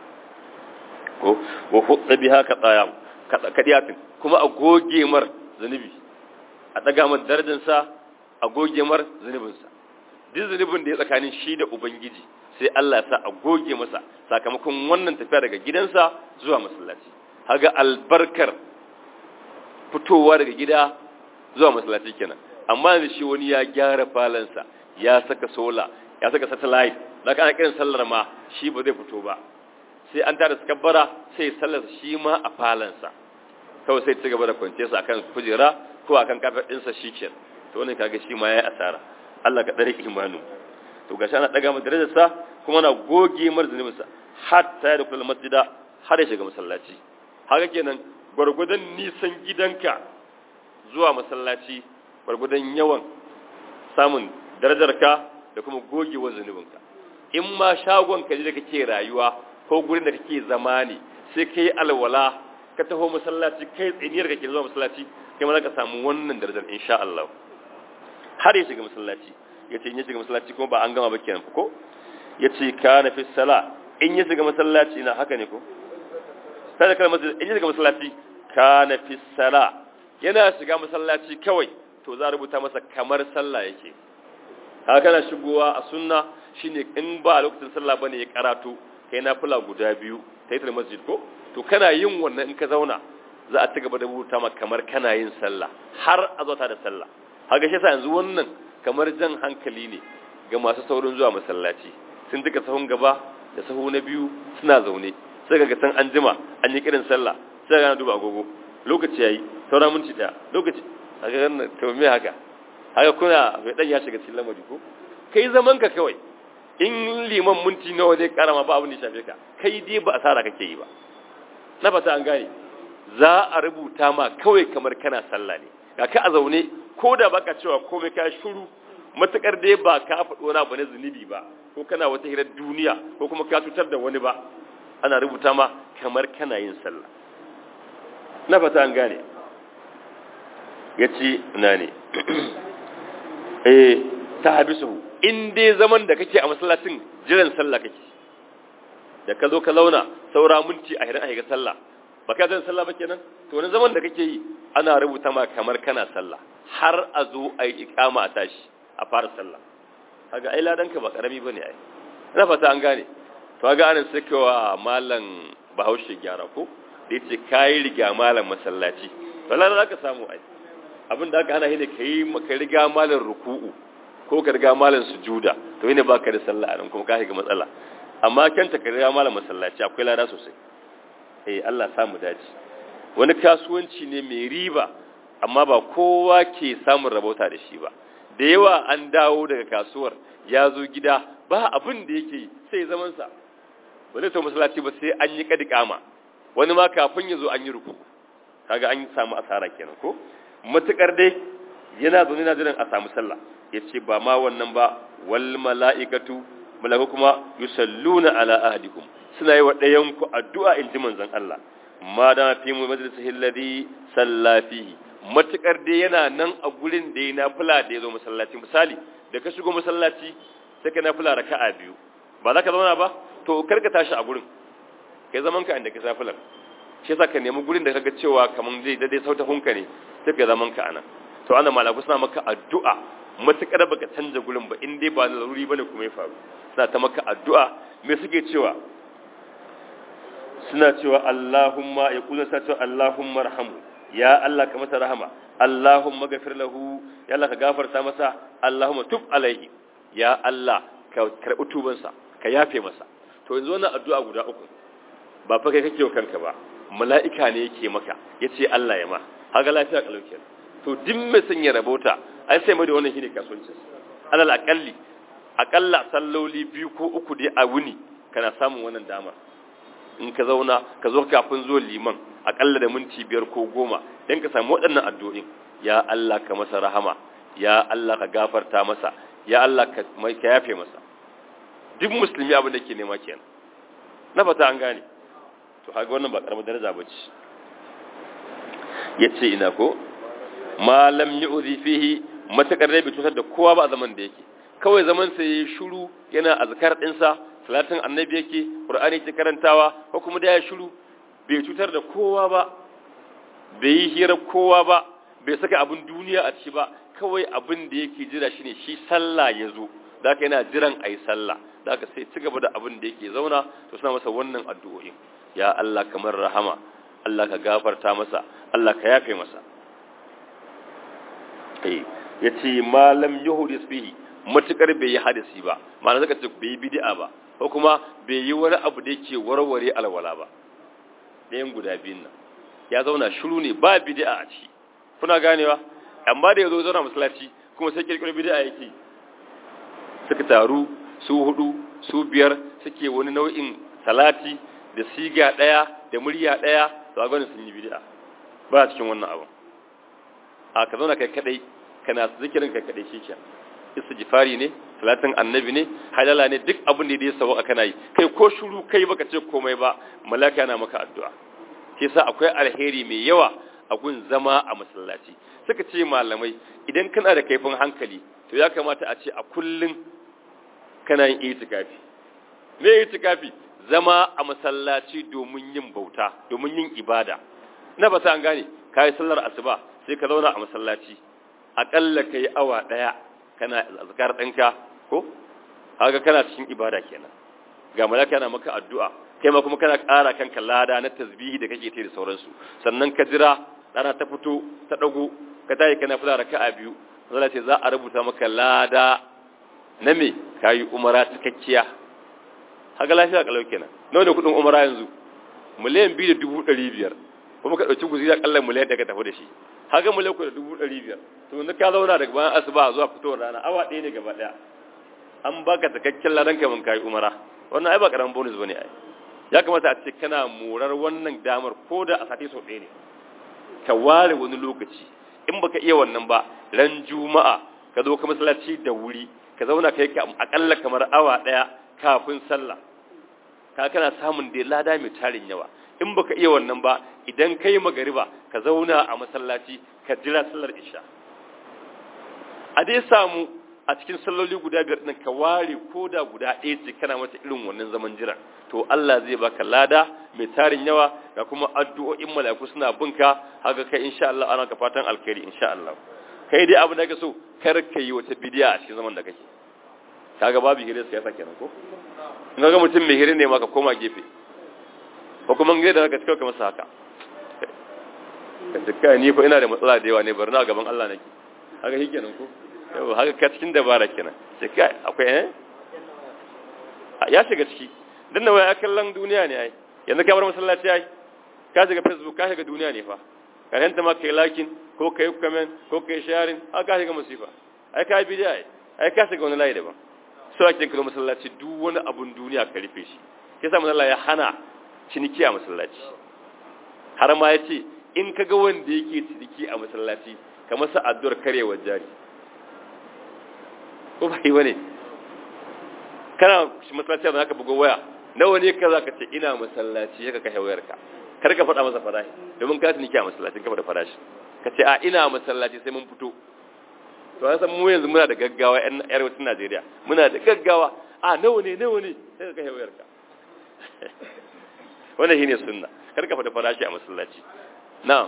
ko wa hutta biha qatayam kadiyatin kuma a goge mar zanubi a daga masa darajarsa a goge mar zanubinsa duk zanubin da ya tsakanin shi da ubangiji sai Allah ya sa a goge masa sakamakon wannan tafiya daga gidansa zuwa masallaci haga albarkar fitowa daga gida zuwa masallaci kenan amma da shi wani ya gyara falansa ya saka sola ya saka satellite da kana kiran sallar ma shi ba zai fito ba sai an tada kabbara sai sallar shi ma a falansa kawai sai ci gaba da kwance sa akan kujera ko akan kafet ɗinsa shikenan to wannan kaga shi ma yayi asara Allah ka dare imanu to gashi ana daga masa darajarsa kuma na goge mar zunubinsa hatta ya dukkan masjida har ya shiga masallaci haka kenan gurgudan nisan gidanka zuwa masallaci gurgudan yawan samun darajarka da kuma gogewar zunubinka in ma shagon ka da kake rayuwa ko gurin da kake zama ne sai kai alwala ka taho masallaci kai tsiniyar kake zuwa masallaci kai ma za ka samu wannan darajar insha Allah har ya shiga masallaci yace in ya shiga masallaci kuma ba an gama ba kenan ko yace kana fi sala in ya shiga masallaci na haka ne ko sai da kalmar in ya shiga masallaci kana fi sala yana shiga masallaci kawai to za a rubuta masa kamar sallah yake haka kana shigowa a sunna shine in ba a lokacin sallah bane ya karatu kai nafila guda biyu tahiyatul masjid ko to kana yin wannan in ka zauna za a ci gaba da rubuta maka kamar kana yin sallah har a zata da sallah haka shi yasa yanzu wannan kamar jan hankali ne ga masu saurin zuwa masallaci sun duka sahun gaba da sahu na biyu suna zaune sai ga san an jima an yi kirin sallah sai ga na duba agogo lokaci yayi saura minti daya lokaci haka nan to me haka kuna bai dan ya shiga cikin lamari ko kai zaman ka kawai in liman minti nawa zai karama ba abin da shafe ka kai dai ba asara kake yi ba na fata an gane za a rubuta ma kawai kamar kana sallah ne ga ka a zaune ko da baka cewa komai ka shuru matakar dai ba ka faɗo na bane zunubi ba ko kana wata hirar duniya ko kuma ka tutar da wani ba ana rubuta ma kamar kana yin sallah na fata an gane yace ina ne ta habisu in dai zaman da kake a masallacin jiran sallah kake da ka zo ka launa saura minti a hirar a higa sallah ba ka zan sallah ba kenan to wani zaman da kake yi ana rubuta ma kamar kana sallah har a zo a yi ikama a tashi a fara sallah kaga ai ladanka ba karami bane ai ina fata an gane to kaga anan sai kawa malam Bahaushe gyara ko da yace kai riga malam masallaci to ladan zaka samu ai abin da aka hana shi ne kai riga malam ruku'u ko ka riga malam sujuda to ne baka da sallah anan kuma ka shiga matsala amma kanta ka riga malam masallaci akwai lada sosai Allah samu dace wani kasuwanci ne mai riba amma ba kowa ke samun rabauta da shi ba da yawa an dawo daga kasuwar ya zo gida ba abin da yake sai zaman sa ba zai to masallaci ba sai an yi kadikama wani ma kafin ya zo an yi ruku kaga an samu asara kenan ko matukar dai yana zaune na jiran a samu sallah yace ba ma wannan ba wal mala'ikatu malaku kuma yusalluna ala ahadikum suna yi wa ɗayan ku addu'a in ji manzon Allah ma da fi mu majlisihi alladhi salla fihi matukar dai yana nan a gurin da yana fula da yazo masallaci misali da ka shigo masallaci sai ka nafila raka'a biyu ba za ka zauna ba to karka tashi a gurin kai zaman ka inda ka sa fular shi yasa ka nemi gurin da kaga cewa kaman zai dade sauta hunka ne sai ka zaman ka anan to ana malaku suna maka addu'a matukar baka canza gurin ba in dai ba laruri bane kuma ya faru suna ta maka addu'a me suke cewa suna cewa Allahumma yaqulu sa cewa Allahumma arhamhu ya Allah ka masa rahama Allahumma ghafir lahu ya Allah ka gafarta masa Allahumma tub alaihi ya Allah ka karbi tubansa ka yafe masa to yanzu wannan addu'a guda uku ba fa kai kake wa kanka ba mala'ika ne yake maka yace Allah ya ma haga lafiya kalauke to din mai sanya rabota ai sai mai da wannan shine kasuwancin alal akalla salloli 2 ko 3 dai a wuni kana samun wannan dama in ka zauna ka zo kafin zo liman akalla da minti 5 ko 10 dan ka samu waɗannan addu'o'in ya Allah ka masa rahama ya Allah ka gafarta masa ya Allah ka yafe masa duk musulmi abin da ke nema kenan na fata an gane to haka wannan ba karamar daraja bace yace ina ko malam yu'zi fihi matakar bai cutar da kowa ba a zaman da yake kawai zaman sa yayi shiru yana azkar din sa salatin annabi yake qur'ani ke karantawa ko kuma da ya shiru bai cutar da kowa ba bai yi hira kowa ba bai saka abin duniya a ciki ba kawai abin da yake jira shine shi sallah yazo zaka yana jiran ayi sallah zaka sai ci gaba da abin da yake zauna to suna masa wannan addu'o'in ya Allah kamar rahama Allah ka gafarta masa Allah ka yafe masa yace malam yuhdis bihi matukar bai yi hadisi ba ma'ana zaka ce bai yi bid'a ba ko kuma bai yi wani abu da yake warware alwala ba ɗayan guda biyun nan ya zauna shiru ne ba bid'a a ciki kuna ganewa amma da yazo zauna masallaci kuma sai kirkiro bid'a yake suka taru su 4 su 5 suke wani nau'in salati da siga daya da murya daya to ga sun yi bid'a ba cikin wannan abu a ka zauna kai kadai kana zikirin kai kadai shikenan istighfari ne salatin annabi ne halala ne duk abin da ya sawa kana yi kai ko shiru kai baka ce komai ba malaka yana maka addu'a shi yasa akwai alheri mai yawa a gun zama a masallaci suka ce malamai idan kana da kaifin hankali to ya kamata a ce a kullun kana yin itikafi me itikafi zama a masallaci domin yin bauta domin yin ibada na ba an gane kai sallar asuba sai ka zauna a masallaci akalla kai awa daya kana azkar ɗinka ko haka kana cikin ibada kenan ga malaka yana maka addu'a kai ma kuma kana ƙara kanka lada na tasbihi da kake yi da sauransu sannan ka jira rana ta fito ta dago ka tayi kana fara raka'a 2 Allah ce za a rubuta maka lada na me kai umara cikakkiya haka lafiya kalau kenan nawa da kudin umara yanzu miliyan 2,500 kuma ka dauki guzuri akalla miliyan da ka tafi da shi haka miliyan 2,500 to ne ka zauna daga bayan asuba zuwa fitowar rana awa ɗaya ne gaba ɗaya an baka takakken ladan kaman kai umara wannan ai ba karamin bonus bane ai ya kamata a ce kana morar wannan damar ko da a sati sau ɗaya ne ka ware wani lokaci in baka iya wannan ba ran juma'a ka zo ka masallaci da wuri ka zauna kai ka akalla kamar awa ɗaya kafin sallah ka kana samun da lada mai tarin yawa in baka iya wannan ba idan kai magariba ka zauna a masallaci ka jira sallar isha a dai samu a cikin salloli guda 5 din ka ware koda guda ɗaya ce kana mata irin wannan zaman jira to Allah zai baka lada mai tarin yawa ga kuma addu'o'in mala'iku suna binka haka kai insha Allah ana ka fatan alkhairi insha Allah kai dai abin da kake so kar ka yi wata bidiya a cikin zaman da kake kaga babu hire siyasa kenan ko in ga mutum mai hire ne ma ka koma gefe ko kuma ngai da ka cika masa haka ka cika ni fa ina da matsala da yawa ne bari na gaban Allah nake haka shi kenan ko yau haka ka cikin dabara kenan sai kai akwai ya shiga ciki dan nawa ya kallon duniya ne ai yanzu ka bar masallaci ai ka shiga Facebook ka shiga duniya ne fa ka hanta ma kai lakin ko kai comment ko kai sharing haka shiga musifa ai ka bidiya ai ka shiga wani layi daban so ake kallon masallaci duk wani abun duniya ka rufe shi yasa manzo Allah ya hana ciniki a masallaci har ma yace in kaga wanda yake ciniki a masallaci ka masa addu'ar karewar jari ko bai wane kana shi masallaci da zaka bugo waya nawa ne kaza ka ce ina masallaci ka kashe wayarka kar ka faɗa masa farashi domin ka tuniki a masallacin ka faɗa farashi ka ce a ina masallaci sai mun fito to an san mu yanzu muna da gaggawa yan arewacin Najeriya muna da gaggawa a nawa ne sai ka kashe wayarka wannan shine sunna kar ka faɗa farashi a masallaci na'am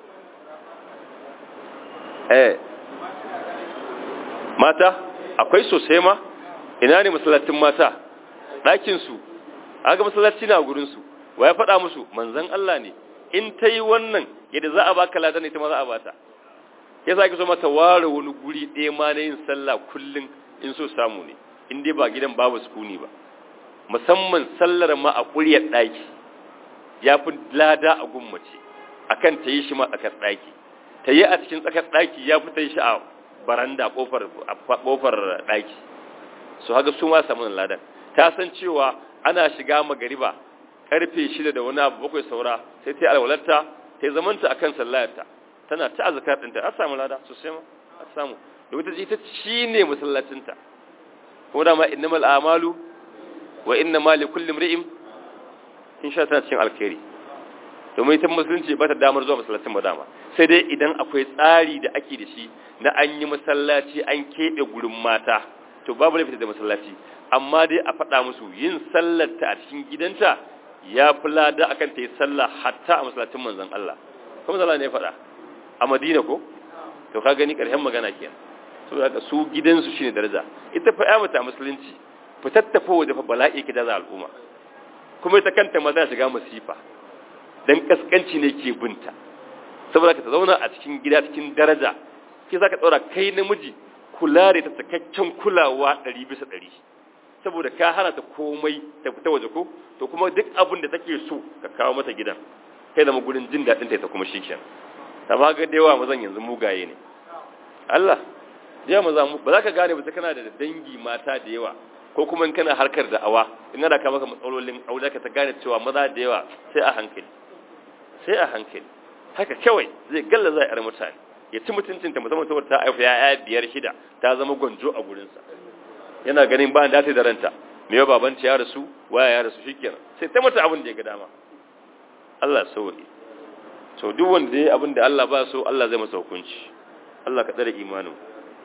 mata akwai sosai ma ina ne masallacin mata ɗakin su aga masallaci na gurin su wa ya faɗa musu manzon Allah ne in ta yi wannan yadda za a baka ladan ita ma za a bata ya sa ki so mata ware wani guri ɗaya ma na yin sallah kullum in so samu ne in dai ba gidan babu sukuni ba musamman sallar ma a ƙuryar ɗaki ya fi lada a gummace akan ta yi shi ma tsakar ɗaki ta yi a cikin tsakar ɗaki ya fi ta yi shi a baranda ƙofar ɗaki su haka su ma samun ladan ta san cewa ana shiga magariba karfe 6 da wani abu 7 saura sai ta yi alwalarta ta yi zamanta a kan sallayarta tana ta azkar ɗinta a samu lada sosai ma a samu domin ita shi ne masallacinta kuma dama innamal a'malu wa innama li kulli imri'in in sha tana cikin alkhairi domin ita musulunci ba ta damar zuwa masallacin ba dama sai dai idan akwai tsari da ake da shi na an yi masallaci an keɓe gurin mata to babu laifi da masallaci amma dai a faɗa musu yin sallarta a cikin gidanta ya fi lada akan ta yi sallah hatta a masallacin manzon Allah kuma sallah ne faɗa a Madina ko to ka gani ƙarshen magana kenan saboda haka su gidansu shine daraja ita fa mata musulunci fitattafa waje fa bala'i ki da al'umma kuma ita kanta ma za shiga masifa dan kaskanci ne ke binta saboda ka ta zauna a cikin gida cikin daraja ke zaka daura kai namiji kula da ta cikakken kulawa 100% saboda ka hana ta komai ta fita waje ko to kuma duk abin da take so ka kawo mata gidan kai da gurin jin dadin ta kuma shikenan amma ga da yawa mazan yanzu mugaye ne Allah da yawa maza ba za ka gane ba sai kana da dangi mata da yawa ko kuma in kana harkar da'awa in ana ka maka matsalolin aure ka ta gane cewa maza da yawa sai a hankali haka kawai zai galla zai yar mutane ya ci mutuncinta musamman saboda ta haifa ya'ya 5-6 ta zama gwanjo a gurinsa yana ganin ba da ta da ranta me yau babanta ya rasu waya ya rasu shikenan sai ta mata abin da ya ga dama Allah sauki so duk wanda yayi abin da Allah ba so Allah zai masa hukunci Allah ka tsare imanin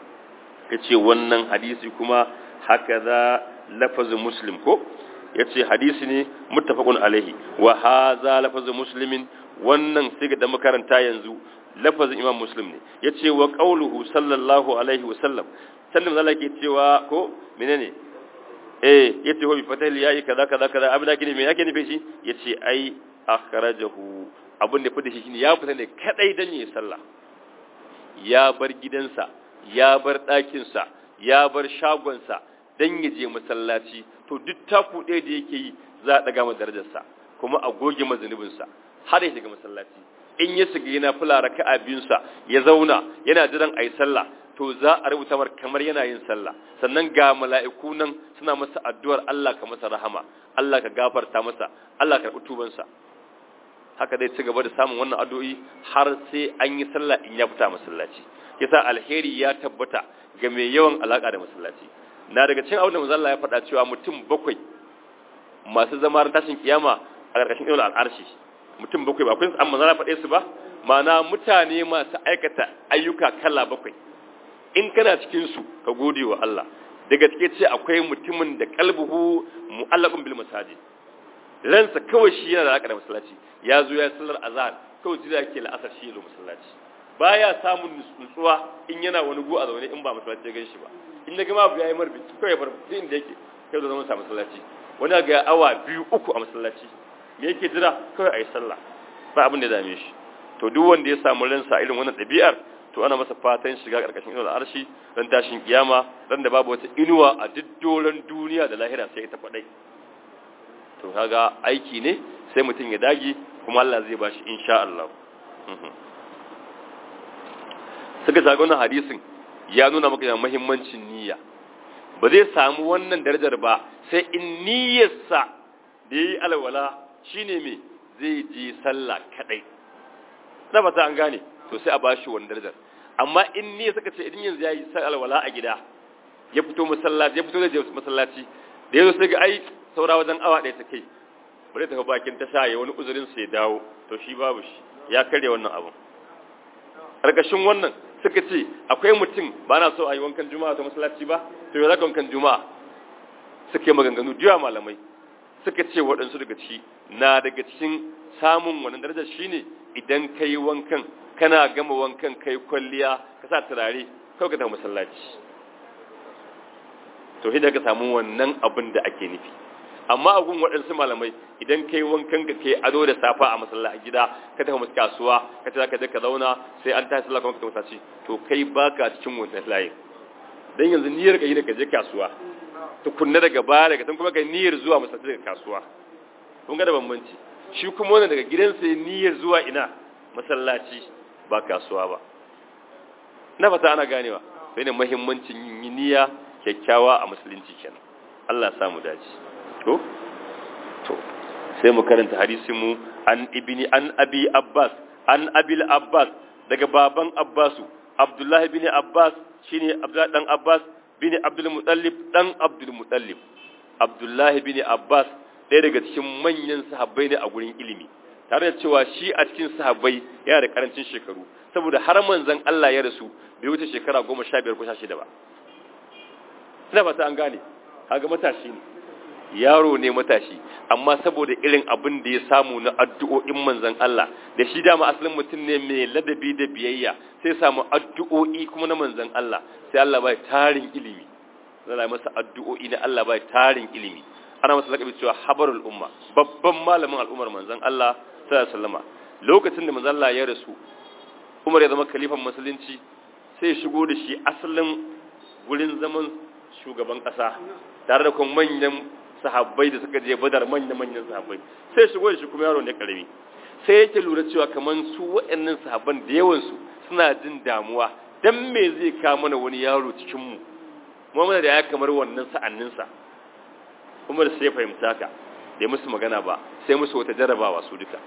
kace wannan hadisi kuma haka za lafazin muslim ko yace hadisi ne muttafaqun alaihi wa hadha lafazin muslimin wannan siga da makaranta yanzu lafazin imam muslim ne yace wa qauluhu sallallahu alaihi wasallam sallam zalla ke cewa ko menene yace ho bi fatal yayi kaza abin da kine me yake nufi shi yace ai akhrajahu abin da fita shi shine ya fita ne kadai dan yi sallah ya bar gidansa ya bar ɗakin sa ya bar shagon sa dan ya je masallaci to duk taku ɗaya da yake yi za a daga masa darajar sa kuma a goge mazunubin sa har ya shiga masallaci in ya shiga yana fula raka'a biyun sa ya zauna yana jiran ayi sallah to za a rubuta mar kamar yana yin sallah sannan ga mala'iku nan suna masa addu'ar Allah ka masa rahama Allah ka gafarta masa Allah ka karɓi tubansa haka dai ci gaba da samun wannan addu'o'i har sai an yi sallah in ya fita masallaci yasa alheri ya tabbata ga mai yawan alaka da masallaci na daga cikin abin da manzo Allah ya faɗa cewa mutum 7 masu zama ran tashin kiyama a ƙarƙashin ilal al'arshi mutum 7 ba kun amma zan faɗe su ba ma'ana mutane masu aikata ayyuka kala 7 in kana cikin su ka gode wa Allah daga cike ce akwai mutumin da kalbuhu mu'allaqun bil masajid ransa kawai shi yana da alaka da masallaci ya zo ya sallar azhar kawai jira yake la'asar shi zo masallaci baya samun nutsuwa in yana wani gu a zaune in ba masallaci ya ganshi ba in ya gama abu yayi marbi kawai bar din da yake kai zo zama masallaci wani ga awa 2-3 a masallaci me yake jira kawai ayi sallah ba abin da dame shi to duk wanda ya samu ransa irin wannan ɗabi'ar to ana masa fatan shiga karkashin inuwar arshi dan tashin kiyama dan da babu wata inuwa a duk doron duniya da lahira sai ita kwadai to kaga aiki ne sai mutum ya dage kuma Allah zai bashi insha Allah saka ga wannan hadisin ya nuna maka muhimmancin niyya ba zai samu wannan darajar ba sai in niyyarsa da yi alwala shine me zai je sallah kadai na ba ta an gane to sai a bashi wannan darajar amma in ne suka ce idan yanzu yayi sai alwala a gida ya fito masallaci da yazo sai ga ai saura wajen awa ɗaya ta kai bare ta bakin tasha ya wani uzurin sai ya dawo to shi babu shi ya karya wannan abun karkashin wannan suka ce akwai mutum ba na so a yi wankan juma'a ta masallaci ba to ya zaka wankan juma'a suka yi maganganu jiya malamai suka ce waɗansu daga cikin samun wannan darajar shine idan ka yi wankan kana gama wankan kai kwalliya ka sa turare kawai ka tafi masallaci to hidda ka samu wannan abin da ake nufi amma a gun waɗansu malamai idan kai wankan ka kai ado da safa a masallaci gida ka tafi musu kasuwa ka ce zaka je ka zauna sai an tashi sallah kuma ka tafi masallaci to kai baka cikin wannan layin dan yanzu niyyar ka yi da ka je kasuwa to kunna daga baya daga san kuma kai niyyar zuwa masallaci daga kasuwa kun ga da bambanci shi kuma wannan daga gidansa niyyar zuwa ina masallaci ba kasuwa ba na fata ana ganewa sai ne muhimmancin yin niyya kyakkyawa a musulunci kenan Allah ya samu dace to sai mu karanta hadisin mu an abi abbas an abil abbas daga baban abbasu abdullah ibn abbas shine abdullah dan abbas bin abdul muttalib dan abdul muttalib abdullah ibn abbas ɗaya daga cikin manyan sahabbai ne a gurin ilimi tare da cewa shi a cikin sahabbai yana da karancin shekaru saboda har manzon Allah ya rasu bai wuce shekara 15 ko 16 ba ina fata an gane kaga matashi ne yaro ne matashi amma saboda irin abin da ya samu na addu'o'in manzon Allah da shi dama asalin mutum ne mai ladabi da biyayya sai samu addu'o'i kuma na manzon Allah sai Allah bai tarin ilimi zai masa addu'o'i na Allah bai tarin ilimi ana masa lakabi cewa habarul umma babban malamin al'ummar manzon Allah sallallahu alaihi wasallam lokacin da manzon Allah ya rasu Umar ya zama khalifan musulunci sai shigo da shi asalin gurin zaman shugaban kasa tare da kuma manyan sahabbai da suka je Badar manyan sahabbai sai shigo da shi kuma yaro ne karami sai yake lura cewa kaman su waɗannan sahabban da yawan su suna jin damuwa dan me zai ka mana wani yaro cikin mu Muhammad da ya kamar wannan sa'annin sa Umar sai ya fahimta ka da musu magana ba sai musu wata jarabawa su duka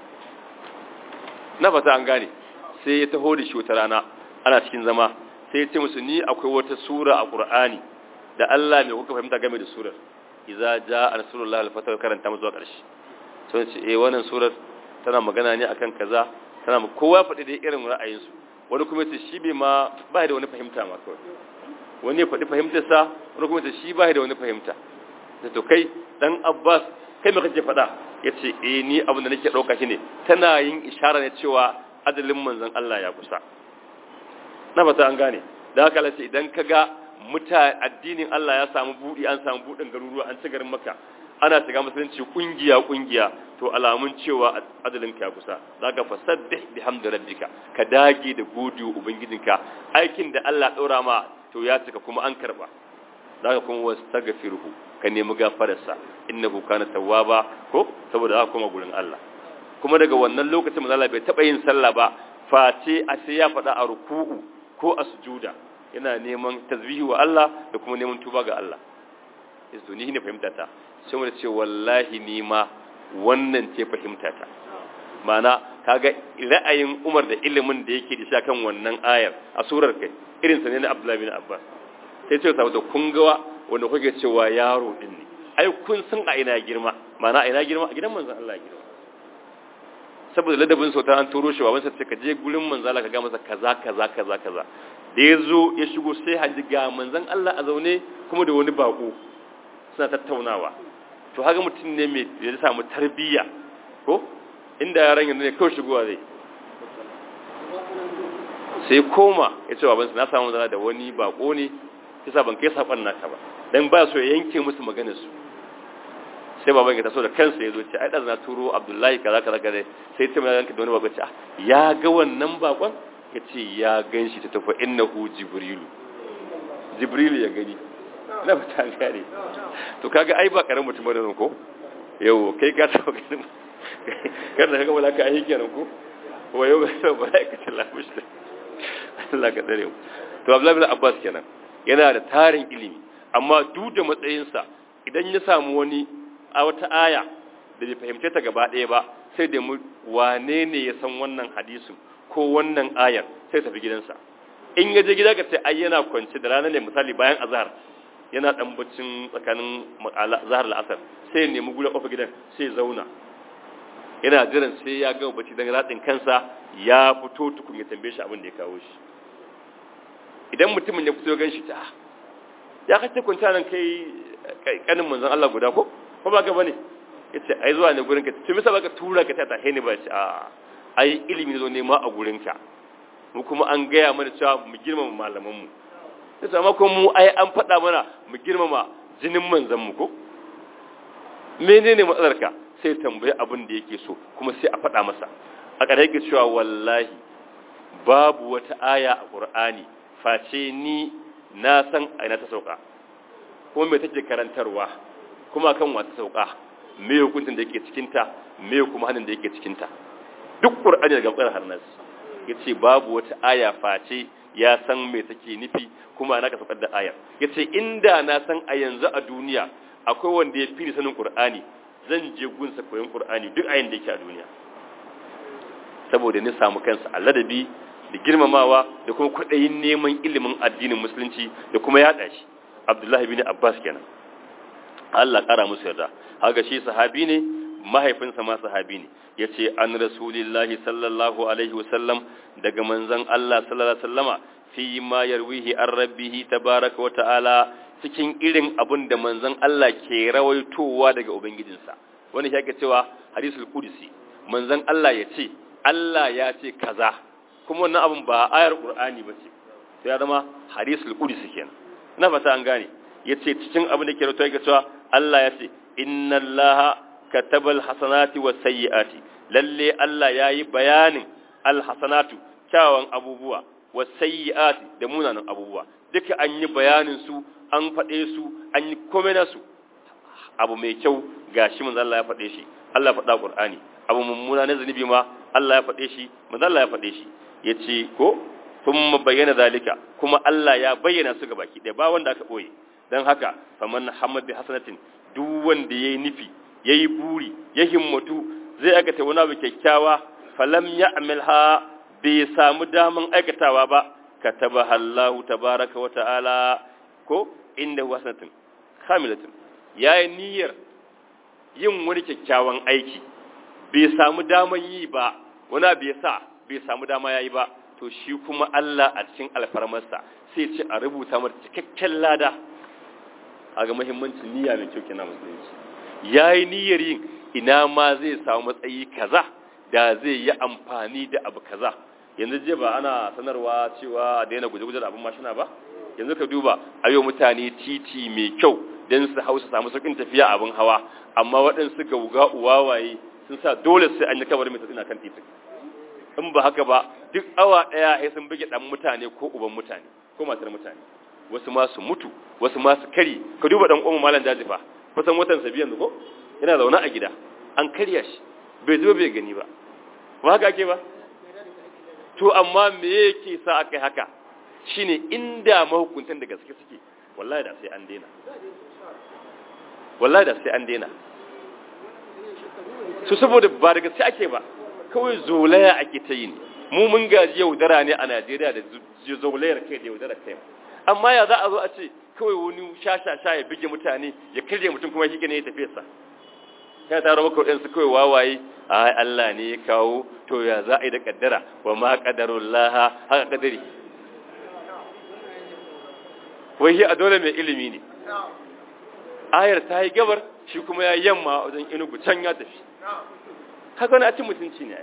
na fata an gane sai ya taho da shi wata rana ana cikin zama sai ya ce musu ni akwai wata sura a Qur'ani da Allah mai kuka fahimta game da surar idza jaa nasrullahi al-fatah karanta mu zuwa ƙarshe sai ce wannan surar tana magana ne akan kaza tana kowa faɗi da irin ra'ayinsu wani kuma ce shi bai ma ba da wani fahimta ma kawai wani ya faɗi fahimtarsa wani kuma ce shi ba da wani fahimta da to kai dan Abbas kai me kake faɗa yace ni abin da nake dauka shine tana yin ishara ne cewa adalin manzon Allah ya kusa na fata an gane da haka lace idan kaga addinin Allah ya samu budi an samu budin garuruwa an ci garin Makka ana shiga musulunci kungiya to alamun cewa adalin ka ya kusa zaka fasabbih bihamdi rabbika ka dage da godiyo ubangijinka aikin da Allah daura ma to ya cika kuma an karba zaka kuma wastaghfiruhu ka nemi gafararsa innahu kana tawwaba ko saboda haka kuma gurin Allah kuma daga wannan lokacin manzo Allah bai taba yin sallah ba face a sai ya faɗa a ruku'u ko a sujuda yana neman tasbihi wa Allah da kuma neman tuba ga Allah yaso ni ne fahimta ta sai mu ce wallahi ni ma wannan ce fahimta ta mana kaga ra'ayin Umar da ilimin da yake da shi kan wannan ayar a surar kai irin sa ne na Abdullah bin Abbas sai ce saboda kun ga wanda kuke cewa yaro din ne ai kun san a ina girma mana a ina girma a gidan manzon Allah girma saboda ladabin sauta an turo shi babansa sai ka je gurin manzon Allah ka ga masa kaza da yazo ya shigo sai haji ga manzon Allah a zaune kuma da wani bako suna tattaunawa to haka mutum ne mai ya samu tarbiyya ko inda yaran yanzu ne kawai shigowa zai sai koma ya ce babansa na samu zana da wani bako ne kisa ban kai saban naka ba dan ba so ya yanke musu maganar su sai baban ya taso da kansa ya zo ce ai da na turo Abdullahi kaza sai ta mai ranka da wani bako ce ya ga wannan bakon yace ya ganshi ta tafi innahu jibrilu ya gani na fata gare to kaga ai ba karamin mutum bane ko yau kai ka tawo ganin kada kaga wala ka ai kenan ko wa yau ga malaikatu lafish Allah ka dare to Abdullah bin Abbas kenan yana da tarin ilimi amma duk da matsayinsa idan ya samu wani a wata aya da bai fahimce ta gaba ɗaya ba sai da mu wane ne ya san wannan hadisin ko wannan ayar sai tafi gidansa in ya je gida ka ce ai yana kwance da rana ne misali bayan azhar yana dan baccin tsakanin zahar la'asar sai ya nemi gurin kofar gidan sai ya zauna yana jiran sai ya gama bacci dan ratsin kansa ya fito tukun ya tambaye shi abin da ya kawo shi idan mutumin ya fito gan shi ta ya kace kwanta nan kai kanin manzon Allah guda ko ba ga bane yace ai zuwa ne gurin ka to misa baka tura ka ta hene ba ce a ai ilimi zo ne ma a gurin ka mu kuma an gaya mana cewa mu girmama malaman mu yace amma ko mu ai an faɗa mana mu girmama jinin manzon mu ko menene matsalar ka sai tambaye abin da yake so kuma sai a faɗa masa a ƙarshe yake cewa wallahi babu wata aya a Qur'ani face ni na san aina ta sauka kuma me take karantarwa kuma kan wata sauka me hukuncin da yake cikin ta me kuma hanin da yake cikin ta duk Qur'ani daga ƙarshen harnas yace babu wata aya face ya san me take nufi kuma ana ka saukar da ayar yace inda na san a yanzu a duniya akwai wanda ya fi sanin Qur'ani zan je gunsa koyon Qur'ani duk ayin da yake a duniya saboda ni samu kansa a ladabi da girmamawa da kuma kwaɗayin neman ilimin addinin musulunci da kuma yaɗa shi Abdullahi bin Abbas kenan Allah ƙara musu yarda haka shi sahabi ne mahaifinsa ma sahabi ne yace an rasulillahi sallallahu alaihi wasallam daga manzon Allah sallallahu alaihi wasallama fi ma yarwihi an rabbihi tabaraka wa ta'ala cikin irin abin da manzon Allah ke rawaitowa daga ubangijinsa wani shi ake cewa hadisul qudsi manzon Allah ya ce Allah ya ce kaza kuma wannan abin ba ayar Qur'ani bace to ya zama hadisul qudsi kenan ina fata an gane yace cikin abin da ke rawaito yake cewa Allah ya ce inna Allaha katabal hasanati was sayyiati lalle Allah yayi bayanin alhasanatu kyawun abubuwa was sayyiati da munanan abubuwa duka an yi bayanin su an faɗe su an yi komai na su abu mai kyau gashi manzo Allah ya faɗe shi Allah faɗa Qur'ani abu mummuna na zunubi ma Allah ya faɗe shi manzo Allah ya faɗe shi yace ko thumma bayyana zalika kuma Allah ya bayyana su gabaki ɗaya ba wanda aka boye dan haka faman hamad bi hasanatin duk wanda yayi nufi yayi buri ya himmatu zai aikata wani abu kyakkyawa falam ya'malha bai samu daman aikatawa ba katabaha Allah tabaaraka wa ta'ala ko inda wasanatin kamilatin yayi niyyar yin wani kyakkyawan aiki bai samu daman yi ba wani abu ya sa bai samu dama yayi ba to shi kuma Allah a cikin alfarmarsa sai ce a rubuta mata cikakken lada a ga muhimmancin niyya mai kyau kenan musulunci yayi niyyar yin ina ma zai samu matsayi kaza da zai yi amfani da abu kaza yanzu je ba ana sanarwa cewa a daina guje-guje da abin mashina ba yanzu ka duba ayo mutane titi mai kyau don su hausa samu saukin tafiya abin hawa amma waɗansu gauga uwawaye sun sa dole sai an yi kabarin mai tsina kan titin in ba haka ba duk awa ɗaya sai sun buge ɗan mutane ko uban mutane ko matar mutane wasu ma su mutu wasu ma su kari ka duba ɗan ƙwamu malam jajifa kusan watan sabi yanzu ko yana zaune a gida an karya shi bai zo bai gani ba ba haka ake ba to amma me yake sa aka yi haka shine inda mahukuntan da gaske suke wallahi da sai an daina wallahi da sai an daina su saboda ba da gaske ake ba kawai zolaya ake ta yi ne mu mun gaji yaudara ne a Najeriya da zolayar kai da yaudara kai amma ya za a zo a ce kawai wani shashasha ya bige mutane ya karye mutum kuma shi ne ya tafi sa ya taro maka waɗansu kawai wawaye ai Allah ne ya kawo to ya za a yi da kaddara wa ma qadarullah haka kadari wai shi a dole mai ilimi ne ayar ta yi gabar shi kuma ya yamma wajen inugu can ya tafi haka wani a cin mutunci ne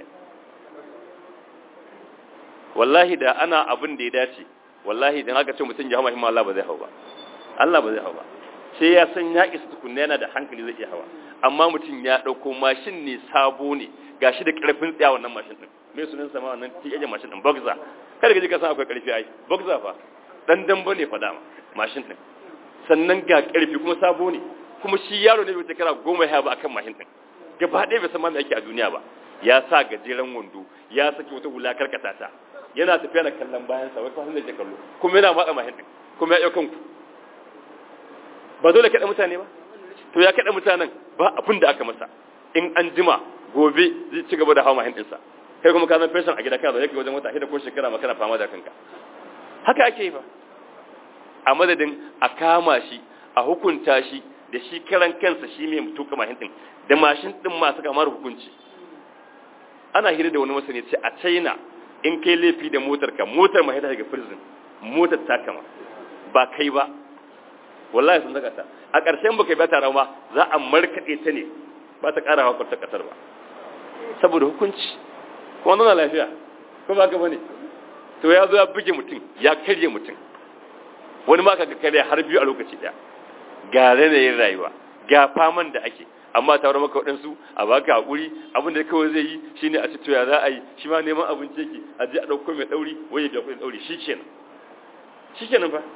wallahi da ana abin da ya dace wallahi idan aka ce mutum ya hawa himma Allah ba zai hau ba Allah ba zai hau ba sai ya san ya isa tukunna yana da hankali zai iya hawa amma mutum ya dauko mashin ne sabo ne gashi da karfin tsaya wannan mashin din me sunan sa ma wannan tiyaje mashin din boxer kada ka ji ka san akwai karfi ai boxer fa dan bane fa dama mashin din sannan ga karfi kuma sabo ne kuma shi yaro ne bai ta kara 10 ya ba akan mashin din gaba ɗaya bai san ma me yake a duniya ba ya sa gajeren wando ya saki wata hula karkata ta yana tafiya na kallon bayan sa wai fa da ke kallo kuma yana matsa mashin din kuma ya daukan ku ba dole kada mutane ba to ya kada mutanen ba abin da aka masa in an jima gobe zai ci gaba da hawa mashin din sa kai kuma ka zan fashion a gida kana da yake wajen wata hida ko shekara ma kana fama da kanka haka ake yi ba, a madadin a kama shi a hukunta shi da shi karan kansa shi mai tuka mashin din da mashin din masu kamar hukunci. Ana hira da wani masani ce a China in kai laifi da motar mai ta daga prison, motar ta kama ba kai ba, wallahi sun saka ta a ƙarshen baka biya tara ma za a markaɗe ta ne ba ta ƙara haƙar ta ƙasar ba saboda hukunci kuma nuna lafiya ko ba ka bane. To ya zo ya buge mutum ya karye mutum, wani ma kaga karya har biyu a lokaci ɗaya, ga yanayin rayuwa ga faman da ake, amma ta wurin maka waɗansu a baka haƙuri, abin da kawai zai yi shine a ce to ya za a yi, shi ma neman abinci yake a je a ɗauko mai ɗauri wai ya biya kuɗin ɗauri, shi kenan fa.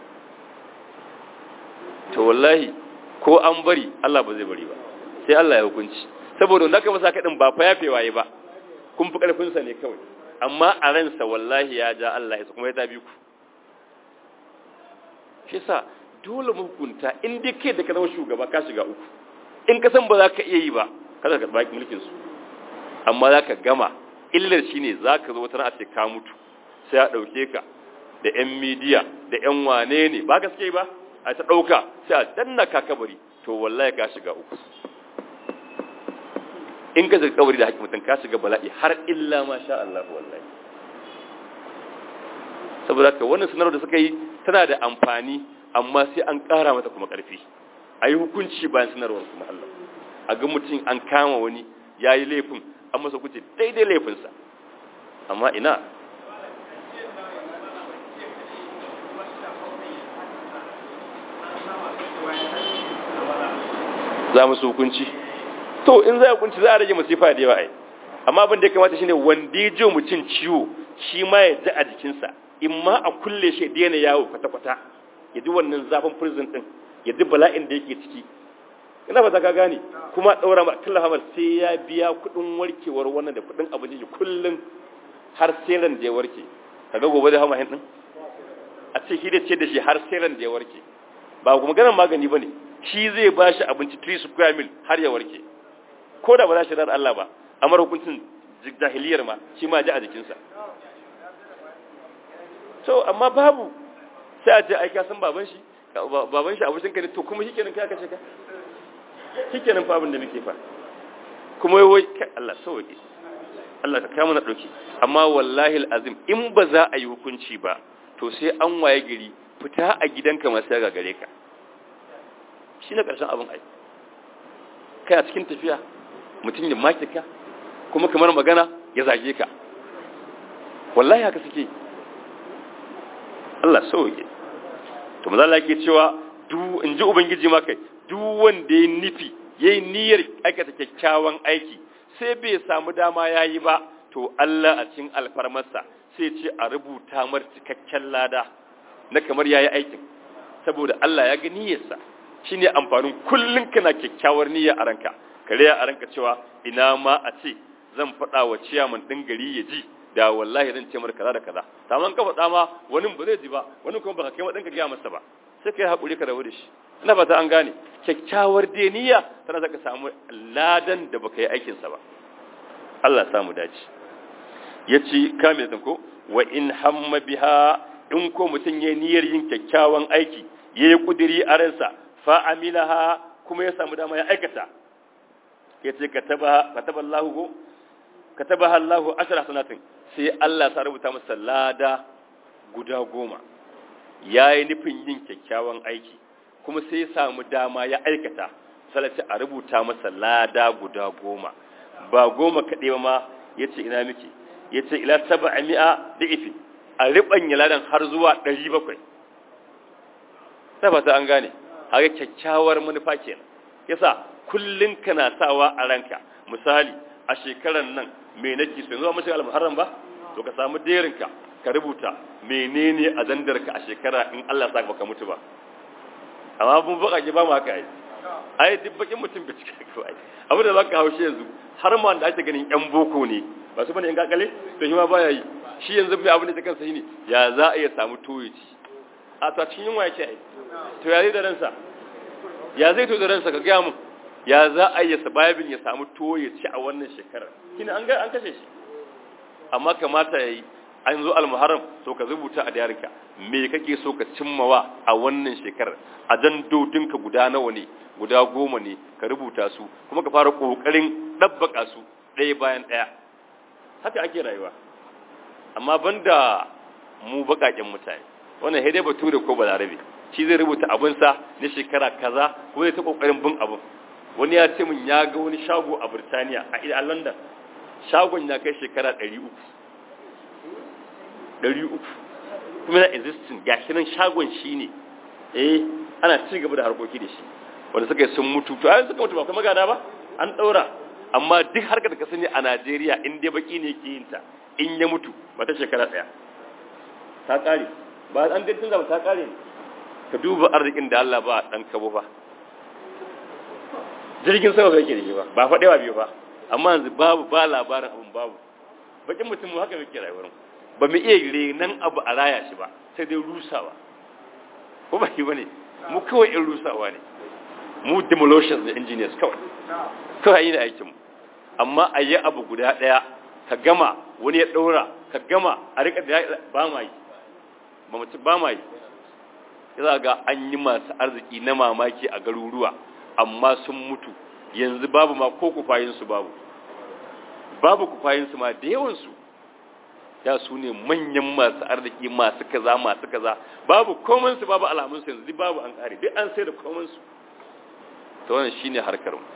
To wallahi ko an bari Allah ba zai bari ba, sai Allah ya hukunci, saboda wanda aka masa kaɗin ba fa yafe waye ba, kun fi ƙarfinsa ne kawai, amma a ransa wallahi ya ja Allah ya kuma ya tabi ku. Shi sa dole mu hukunta, in dai kai da ka zama shugaba ka shiga uku, in ka san ba za ka iya yi ba kada ka baki mulkin su, amma za ka gama. Illar shine za ka zo wata ran a ce ka mutu, sai a ɗauke ka da 'yan midiya da 'yan wane ne ba gaske ba a ta ɗauka sai a danna ka kabari, to wallahi ka shiga uku. In ka shiga kabari da haƙƙin mutum ka shiga bala'i har illa ma sha Allah wallahi. Saboda haka wannan sanarwar da suka yi tana da amfani, amma sai an ƙara mata kuma ƙarfi. A yi hukunci bayan sanarwar kuma Allah. A ga mutum an kama wani ya yi laifin an masa hukunci daidai laifinsa, amma ina. Za mu su hukunci to in za a hukunci za a rage masifa da yawa ai, amma abin da ya kamata shine wanda ya ji mutum ciwo shi ma ya ji a jikinsa, in ma a kulle shi daina yawo kwata-kwata, ya ji wannan zafin prison din, ya ji bala'in da yake ciki. Ina fata ka gane, kuma daura ma kallafa mar sai ya biya kuɗin warkewar wannan da kuɗin abinci kullum har sai ran da ya warke. Kaga gobe da hama hin din a ce shi da ce da shi har sai ran da ya warke, ba kuma maganar magani bane, shi zai ba shi abinci 3 square meal har ya warke, ko da ba za shi dar Allah ba, amma hukuncin jahiliyar ma shi ma ji a jikinsa. To amma babu, sai a ce ai ka san baban shi abushin ka ne, to kuma shikenan kai aka ce ka shikenan fa abin da muke fa, kuma wai kai Allah sauke, Allah ka kama na dauki. Amma wallahi alazim in ba za a yi hukunci ba, to sai an waye gari fita a gidanka ma sai ga gare ka, shi na ƙarshen abin ai. Kai a cikin tafiya mutum ya maki ka kuma kamar magana ya zage ka, wallahi haka suke. Allah sauke. To maza Allah yake cewa in ji Ubangiji ma kai, duk wanda ya nufi yayi niyyar aikata kyakkyawan aiki sai bai samu dama yayi ba, to Allah a cikin alfarmarsa sai ce a rubuta mar cikakken lada na kamar yayi aikin, saboda Allah ya ga niyyarsa. Shine amfanin kullun kana kyakkyawar niyya a ranka, kare a ranka cewa ina ma a ce zan faɗa wa ciyaman ɗin gari ya ji, da wallahi zan ce mar kaza da kaza. Taman ka faɗa ma wani ba zai ji ba, wani kuma baka kai ma ɗinka gaya masa ba, sai kai haƙuri ka rabu da shi. Ina fata an gane, kyakkyawar niyya tana zaka samu ladan da baka yi aikinsa ba. Allah samu dace. Yace kamil din ko wa in hamma biha, in ko mutun yayi niyyar yin kyakkyawan aiki, yayi kudiri a ransa, fa amilaha kuma ya samu dama ya aikata, yace katabaha Allahu 10 sanatin, sai Allah ya rubuta masa lada guda 10. Yayi nufin yin kyakkyawan aiki kuma sai ya samu dama ya aikata, sai a rubuta masa lada guda 10. Ba 10 kaɗai ba ma, yace ina miki, yace ila 700 da'ifi, a ribanya ladan har zuwa 700. Tabbata an gane, haka kyakkyawar manufa kenan. Yasa kullun kana sawa a ranka, misali a shekaran nan me nake so, yanzu mun shiga al-Muharram ba, to ka samu derinka ka rubuta menene ajandarka a shekara in Allah ya saka baka mutu ba. Amma mun baka ki ba mu haka ai duk bakin mutum bai cika ko ai. Abu da baka haushe yanzu har ma da ake ganin yan boko ne, ba su bane in kakale, to shi ma baya yi. Shi yanzu bai abin da ta kansa ne, ya za a iya samu toyici a ta cikin yunwa yake ai. To ya zai da ransa, ya zai to da ransa ka ga mu, ya za a iya sababin ya samu toyici a wannan shekarar. Kina an kashe shi. Amma kamata yayi an zo al-muharram to ka rubuta a diyarinka me kake so ka cimmawa a wannan shekarar ajandodinka guda nawa ne guda 10 ne ka rubuta su kuma ka fara kokarin dabbaka su ɗaya bayan ɗaya haka ake rayuwa amma banda mu bakakin mutane wannan dai bature ko balarabe shi zai rubuta abinsa na shekara kaza ko zai ta kokarin bin abin wani ya ce min ya ga wani shago a Burtaniya a London shagon ya kai shekara 300 kuma na existing gashi nan shagon shi ne ana ci gaba da harkoki da shi wanda suka yi sun mutu to ayan suka mutu ba kuma magada ba an daura amma duk harkar da ka sani a Najeriya in dai baki ne ke yin ta in ya mutu ba ta shekara daya ta kare ba an dai tunza ba ta kare ka duba arzikin da Allah ba dan kabo ba jirgin sama bai ke da shi ba fadewa biyu ba amma yanzu babu ba labarin abun babu bakin mutum haka yake rayuwar ba mu iya renan abu a raya shi ba sai dai rusawa ko ba shi bane mu kawai in rusawa ne mu demolitions da engineers kawai yi da aikin mu amma a yi abu guda daya ka gama wani ya daura ka gama a rika da ba ma yi ba ma yi za ga an yi masu arziki na mamaki a garuruwa amma sun mutu yanzu babu ma ko kufayinsu babu kufayinsu ma da yawansu ya su ne manyan masu arziki masu kaza babu komansu babu alamunsu yanzu babu an kare duk an sai da komansu ta wannan shine harkar mu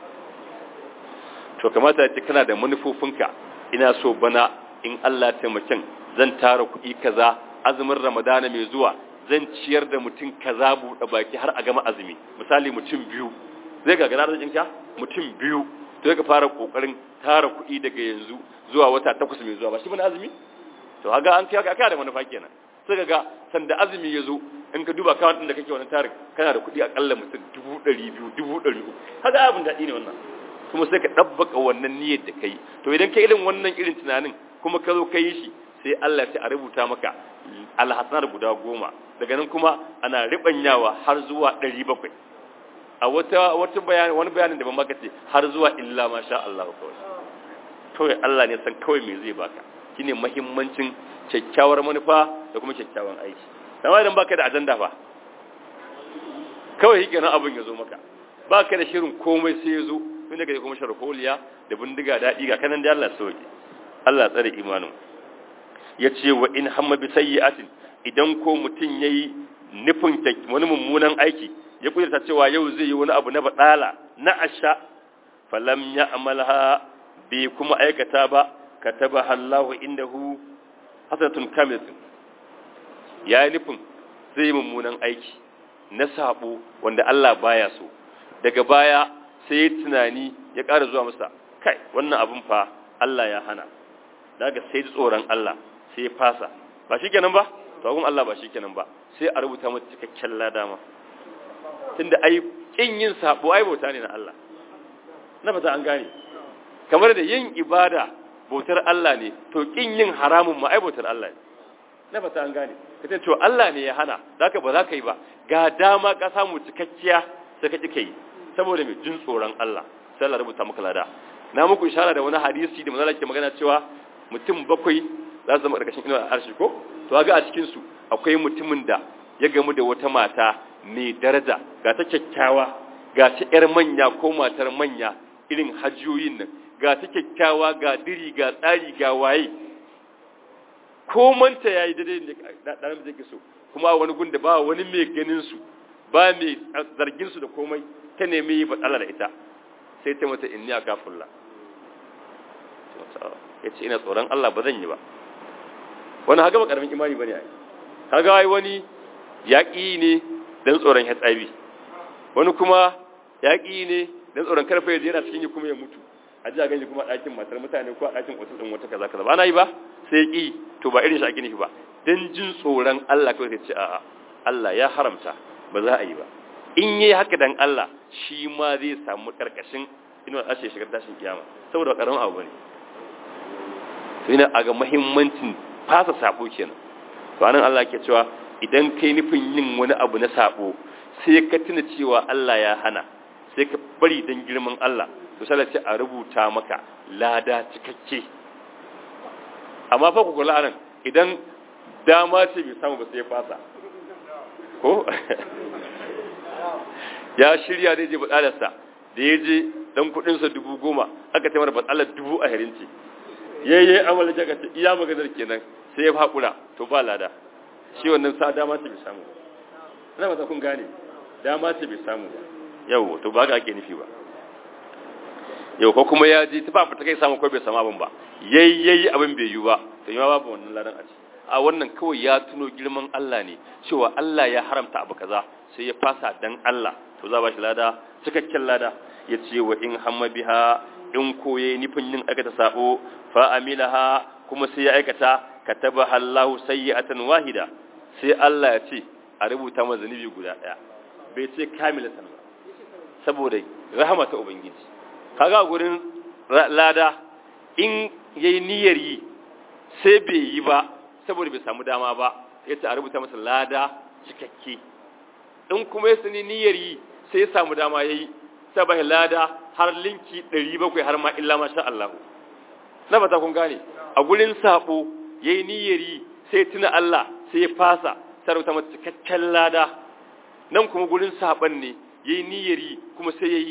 to kamata ya ce kana da manufofinka ina so bana in Allah taimakin zan tara kuɗi kaza azumin ramadana mai zuwa zan ciyar da mutum kaza buɗe baki har a gama azumi misali mutum 2 zai ga ganar jinka mutum 2 to ka fara kokarin tara kuɗi daga yanzu zuwa wata 8 mai zuwa ba shi bane azumi to kaga an kai aka da manufa kenan sai kaga sanda azumi yazo in ka duba account din da kake wannan tarik kana da kuɗi akalla mutum 200 200 kaga abin dadi ne wannan kuma sai ka dabbaka wannan niyyar da kai to idan kai irin wannan irin tunanin kuma ka zo kai shi sai Allah ya rubuta maka alhasanar guda 10 daga nan kuma ana ribanyawa har zuwa 700 a wata bayani wani bayanin da ban maka ce har zuwa illa masha Allah kawai Allah ne san kawai me zai baka shine muhimmancin kyakkyawar manufa da kuma kyakkyawan aiki amma idan baka da ajanda fa kawai yake nan abin ya zo maka baka da shirin komai sai ya zo tun daga kuma sharholiya da bindiga daɗi ga kanan da Allah sauke Allah tsare imanin yace wa in hamma bi sayyi'atin idan ko mutun yayi nufin wani mummunan aiki ya kudurta cewa yau zai yi wani abu na badala na asha falam ya'malha bi kuma aikata ba katabaha Allahu indahu hasanatun kamilatun yayi nufin zai yi mummunan aiki na sabo wanda Allah baya so daga baya sai ya tunani ya ƙara zuwa masa kai wannan abun fa Allah ya hana daga sai tsoron Allah sai ya fasa ba shikenan ba to abun Allah ba shikenan ba sai a rubuta masa cikakken ladama tunda ai kin yin sabo ai bauta ne na Allah na fata an gane kamar da yin ibada bautar Allah ne to kin yin haramun ma ai bautar Allah ne na fata an gane kace to Allah ne ya hana zaka ba za ka yi ba ga dama ka samu cikakkiya sai ka kike yi saboda mai jin tsoron Allah sai Allah rubuta maka lada na muku ishara da wani hadisi da manzala ke magana cewa mutum 7 za su zama karkashin inuwar arshi ko to ga a cikin su akwai mutumin da ya gamu da wata mata mai daraja ga ta kyakkyawa ga ta yar manya ko matar manya irin hajiyoyin nan ga ta kyakkyawa ga diri ga tsari ga waye ko manta yayi daidai da dan da so kuma wani gunda ba wani mai ganin su ba mai zargin su da komai ta nemi batsala da ita sai ta mata inni akafullah yace ina tsoron Allah ba zan yi ba wani haga ba karamin imani bane ai kaga ai wani yaki ne dan tsoron HIV wani kuma yaki ne dan tsoron karfe ya yana cikin yi kuma ya mutu a ji a gani kuma ɗakin matar mutane ko a ɗakin otal ɗin wata kaza kaza ba na yi ba sai ki to ba irin shi ake nufi ba dan jin tsoron Allah kawai ka ce a'a Allah ya haramta ba za a yi ba in yi haka dan Allah shi ma zai samu karkashin inuwar ashe shigar tashin kiyama saboda karamin abu ne to ina aga muhimmancin fasa sabo kenan to anan Allah ke cewa idan kai nufin yin wani abu na sabo sai ka tuna cewa Allah ya hana sai ka bari dan girman Allah to sai a rubuta maka lada cikakke amma fa ku kula nan idan dama ce bai samu ba sai ya fasa ko ya shirya zai je batsalarsa da ya je dan kudinsa 10,000 aka taimar batsalar 20,000 ce yayye amala jaga ta iya maganar kenan sai ya haƙura to ba lada shi wannan sa dama ce bai samu ina ba kun gane dama ce bai samu ba yau to ba ga ake nufi ba yau ko kuma ya ji tufa ta kai samu ko bai samu abin ba yayi abin bai yi ba to yi ma babu wannan ladan a ci a wannan kawai ya tuno girman Allah ne cewa Allah ya haramta abu kaza sai ya fasa dan Allah to za ba shi lada cikakken lada ya ce wa in hamma biha in koye nufin yin aikata sabo fa amilaha kuma sai ya aikata kataba Allahu sayyi'atan wahida sai Allah ya ce a rubuta masa zunubi guda daya bai ce kamilatan ba saboda rahama ta ubangiji kaga gurin lada in yayi niyyar yi sai bai yi ba saboda bai samu dama ba yace a rubuta masa lada cikakke in kuma ya sani niyyar yi sai ya samu dama yayi sabai lada har linki 700 har ma illa masha Allah na fata kun gane a gurin sabo yayi niyyar yi sai tuna Allah sai ya fasa sai rubuta masa cikakken lada nan kuma gurin saban ne yayi niyyar yi kuma sai yayi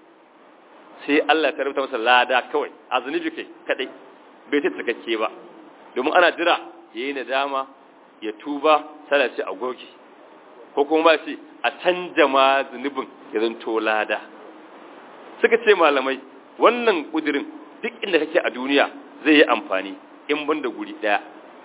sai Allah ta rubuta masa lada kawai a zunubi kai kadai bai ta cikakke ba domin ana jira yayi nadama ya tuba sai ce a goge ko kuma ba ce a canja ma zunubin ya zanto lada suka ce malamai wannan kudirin duk inda kake a duniya zai yi amfani in banda guri daya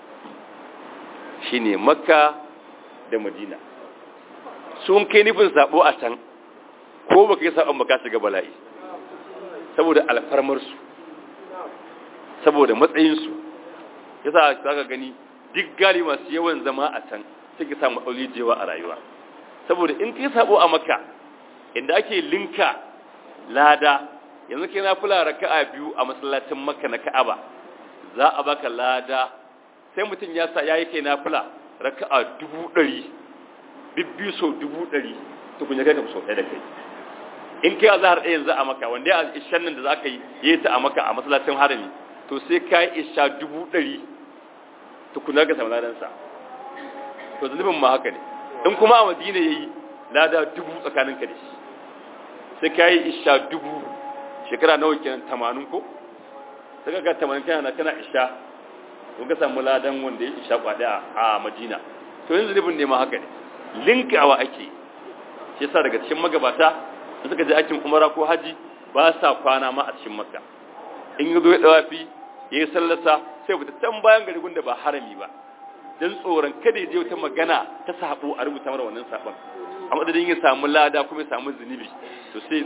shine Makka da Madina sun kai nufin sabo a can ko baka yi sabon baka shiga bala'i saboda alfarmarsu saboda matsayinsu yasa zaka gani duk gali masu yawan zama a can suke samu matsaloli jewa a rayuwa saboda in kai sabo a Makka inda ake linka lada yanzu kai na fula raka'a 2 a masallacin Makka na Ka'aba za a baka lada sai mutum ya sa yayi kai na fula raka'a 100 bibbi so 100 to kun ya kai ka so kai da kai in kai azhar ɗaya yanzu a Makka wanda ya ishan nan da zaka yi ta a Makka a masallacin harami to sai kai isha 100 to kun ga samu ladan sa to zunubin ma haka ne in kuma a Madina yayi lada 1000 tsakanin ka da shi sai kai isha 1000 shekara nawa kenan 80 ko sai ga 80 kana isha kun ga samu ladan wanda ya isha kwada a Madina to yanzu zunubin ne ma haka ne linkawa ake shi yasa daga cikin magabata in suka je aikin umara ko haji ba sa kwana ma a cikin Makka in yazo ya dawafi yayi sallarsa sai fita can bayan gari gunda ba harami ba dan tsoron kada ya je wata magana ta sabo a rubuta mara wannan sabon a madadin ya samu lada kuma ya samu zunubi to sai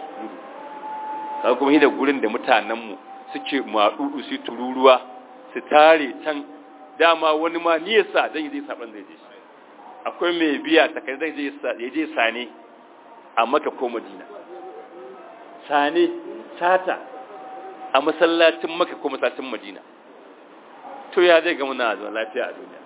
kaga kuma hida gurin da mutanen mu suke madudu su tururuwa su tare can dama wani ma niyarsa dan zai saban zai je akwai mai biya ta kai zai je sane a Makka ko Madina sane sata a masallacin Makka ko masallacin Madina to ya zai ga muna zuwa lafiya a duniya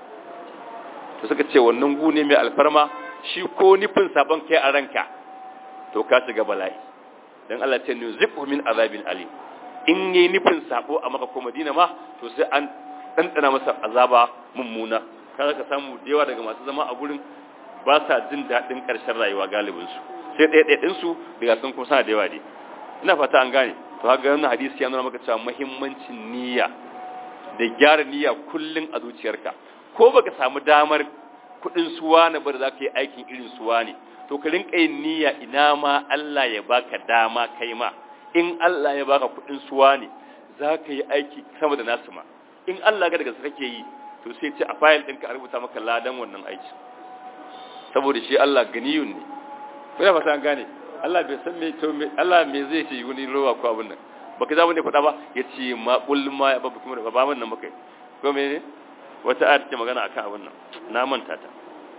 to suka ce wannan gune mai alfarma shi ko nufin sabon kai a ranka to ka shiga bala'i dan Allah ce nuziqu min azabin alim in yi nufin sabo a Makka ko Madina ma to sai an dandana masa azaba mummuna kada ka samu da yawa daga masu zama a gurin ba sa jin daɗin ƙarshen rayuwa galibinsu sai ɗaiɗaiɗinsu daga sun kuma sana da yawa dai ina fata an gane to haka wannan hadisi ya nuna maka cewa muhimmancin niyya da gyara niyya kullun a zuciyarka ko baka samu damar kuɗin suwa na bar za ka yi aikin irin suwa ne to ka rinka yin niyya ina ma Allah ya baka dama kai ma in Allah ya baka kuɗin suwa ne za ka yi aiki sama da nasu ma in Allah ga daga su kake yi to sai ce a fayil ɗinka a rubuta maka ladan wannan aiki saboda shi Allah ganiyun ne kuna fata an gane Allah bai san me to Allah me zai ce wani ruwa ko abin nan baka za mu ne faɗa ba yace ma qul ma ya babu kuma da ba man nan mukai ko me wata ayat ce magana akan abin nan na manta ta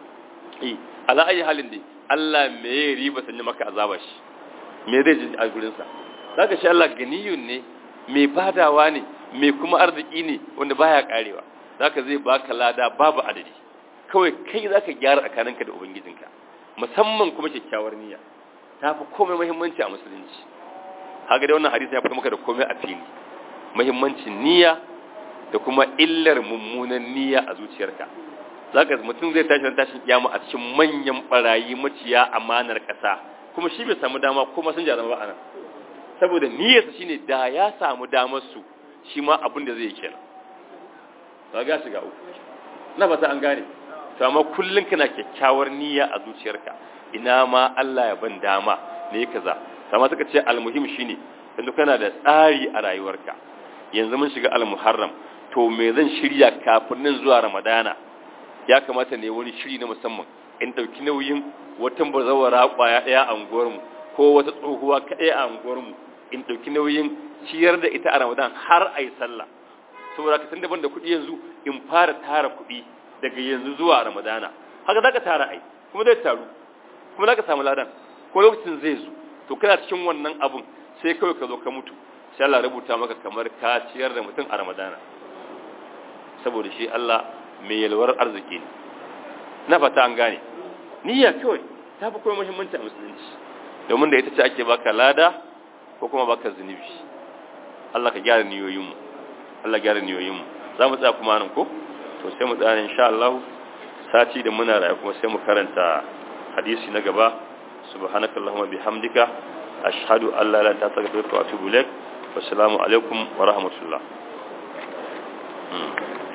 ala ayi halin dai Allah me ya riba sanya maka azaba shi me zai ji a gurin sa zaka shi Allah ganiyun ne me badawa ne me kuma arziki ne wanda baya karewa zaka zai baka lada babu adadi kawai kai zaka gyara tsakaninka da ubangijinka musamman kuma kyakkyawar niyya ta fi komai muhimmanci a musulunci haka da wannan hadisi ya fito maka da komai a fili muhimmancin niyya da kuma illar mummunan niyya a zuciyarka. Zaka mutum zai tashi tashin kiyama a cikin manyan barayi maciya amanar ƙasa, kuma shi bai samu dama kuma sun jarama ba anan, saboda niyyarsa shine da ya samu damar su shi ma abin da zai yi kenan. Ba ga shiga uku na fata an gane. To amma kullun kana kyakkyawar niyya a zuciyarka, ina ma Allah ya ban dama ne kaza. Amma suka ce almuhim shine yanzu kana da tsari a rayuwarka. Yanzu mun shiga almuharram, to me zan shirya kafin nan zuwa ramadana? Ya kamata ne wani shiri na musamman in dauki nauyin wata bazawara kwaya daya a unguwarmu ko wata tsohuwa kadai a unguwarmu, in dauki nauyin ciyar da ita a ramadan har ayi sallah. Saboda ka san daban da kuɗi yanzu in fara tara kuɗi daga yanzu zuwa ramadana, haka zaka tara ai kuma zai taru kuma zaka samu ladan ko lokacin zai zo. To kana cikin wannan abun sai kawai ka zo ka mutu, sai Allah rubuta maka kamar ka ciyar da mutum a ramadana, saboda shi Allah mai yalwar arziki ne. Na fata an gane. Niyya kawai ta fi koyi muhimmanci a musulunci, domin da ita ce ake baka lada ko kuma baka zunubi. Allah ka gyara niyoyinmu, Allah gyara niyoyinmu. Za mu tsaya kuma nan ko? To sai mu tsaya insha Allah sati da muna rayu kuma sai mu karanta hadisi na gaba. Subhanakallahumma bihamdika ashhadu an la ilaha illa anta astaghfiruka wa atubu ilaik. Wassalamu alaikum wa rahmatullah.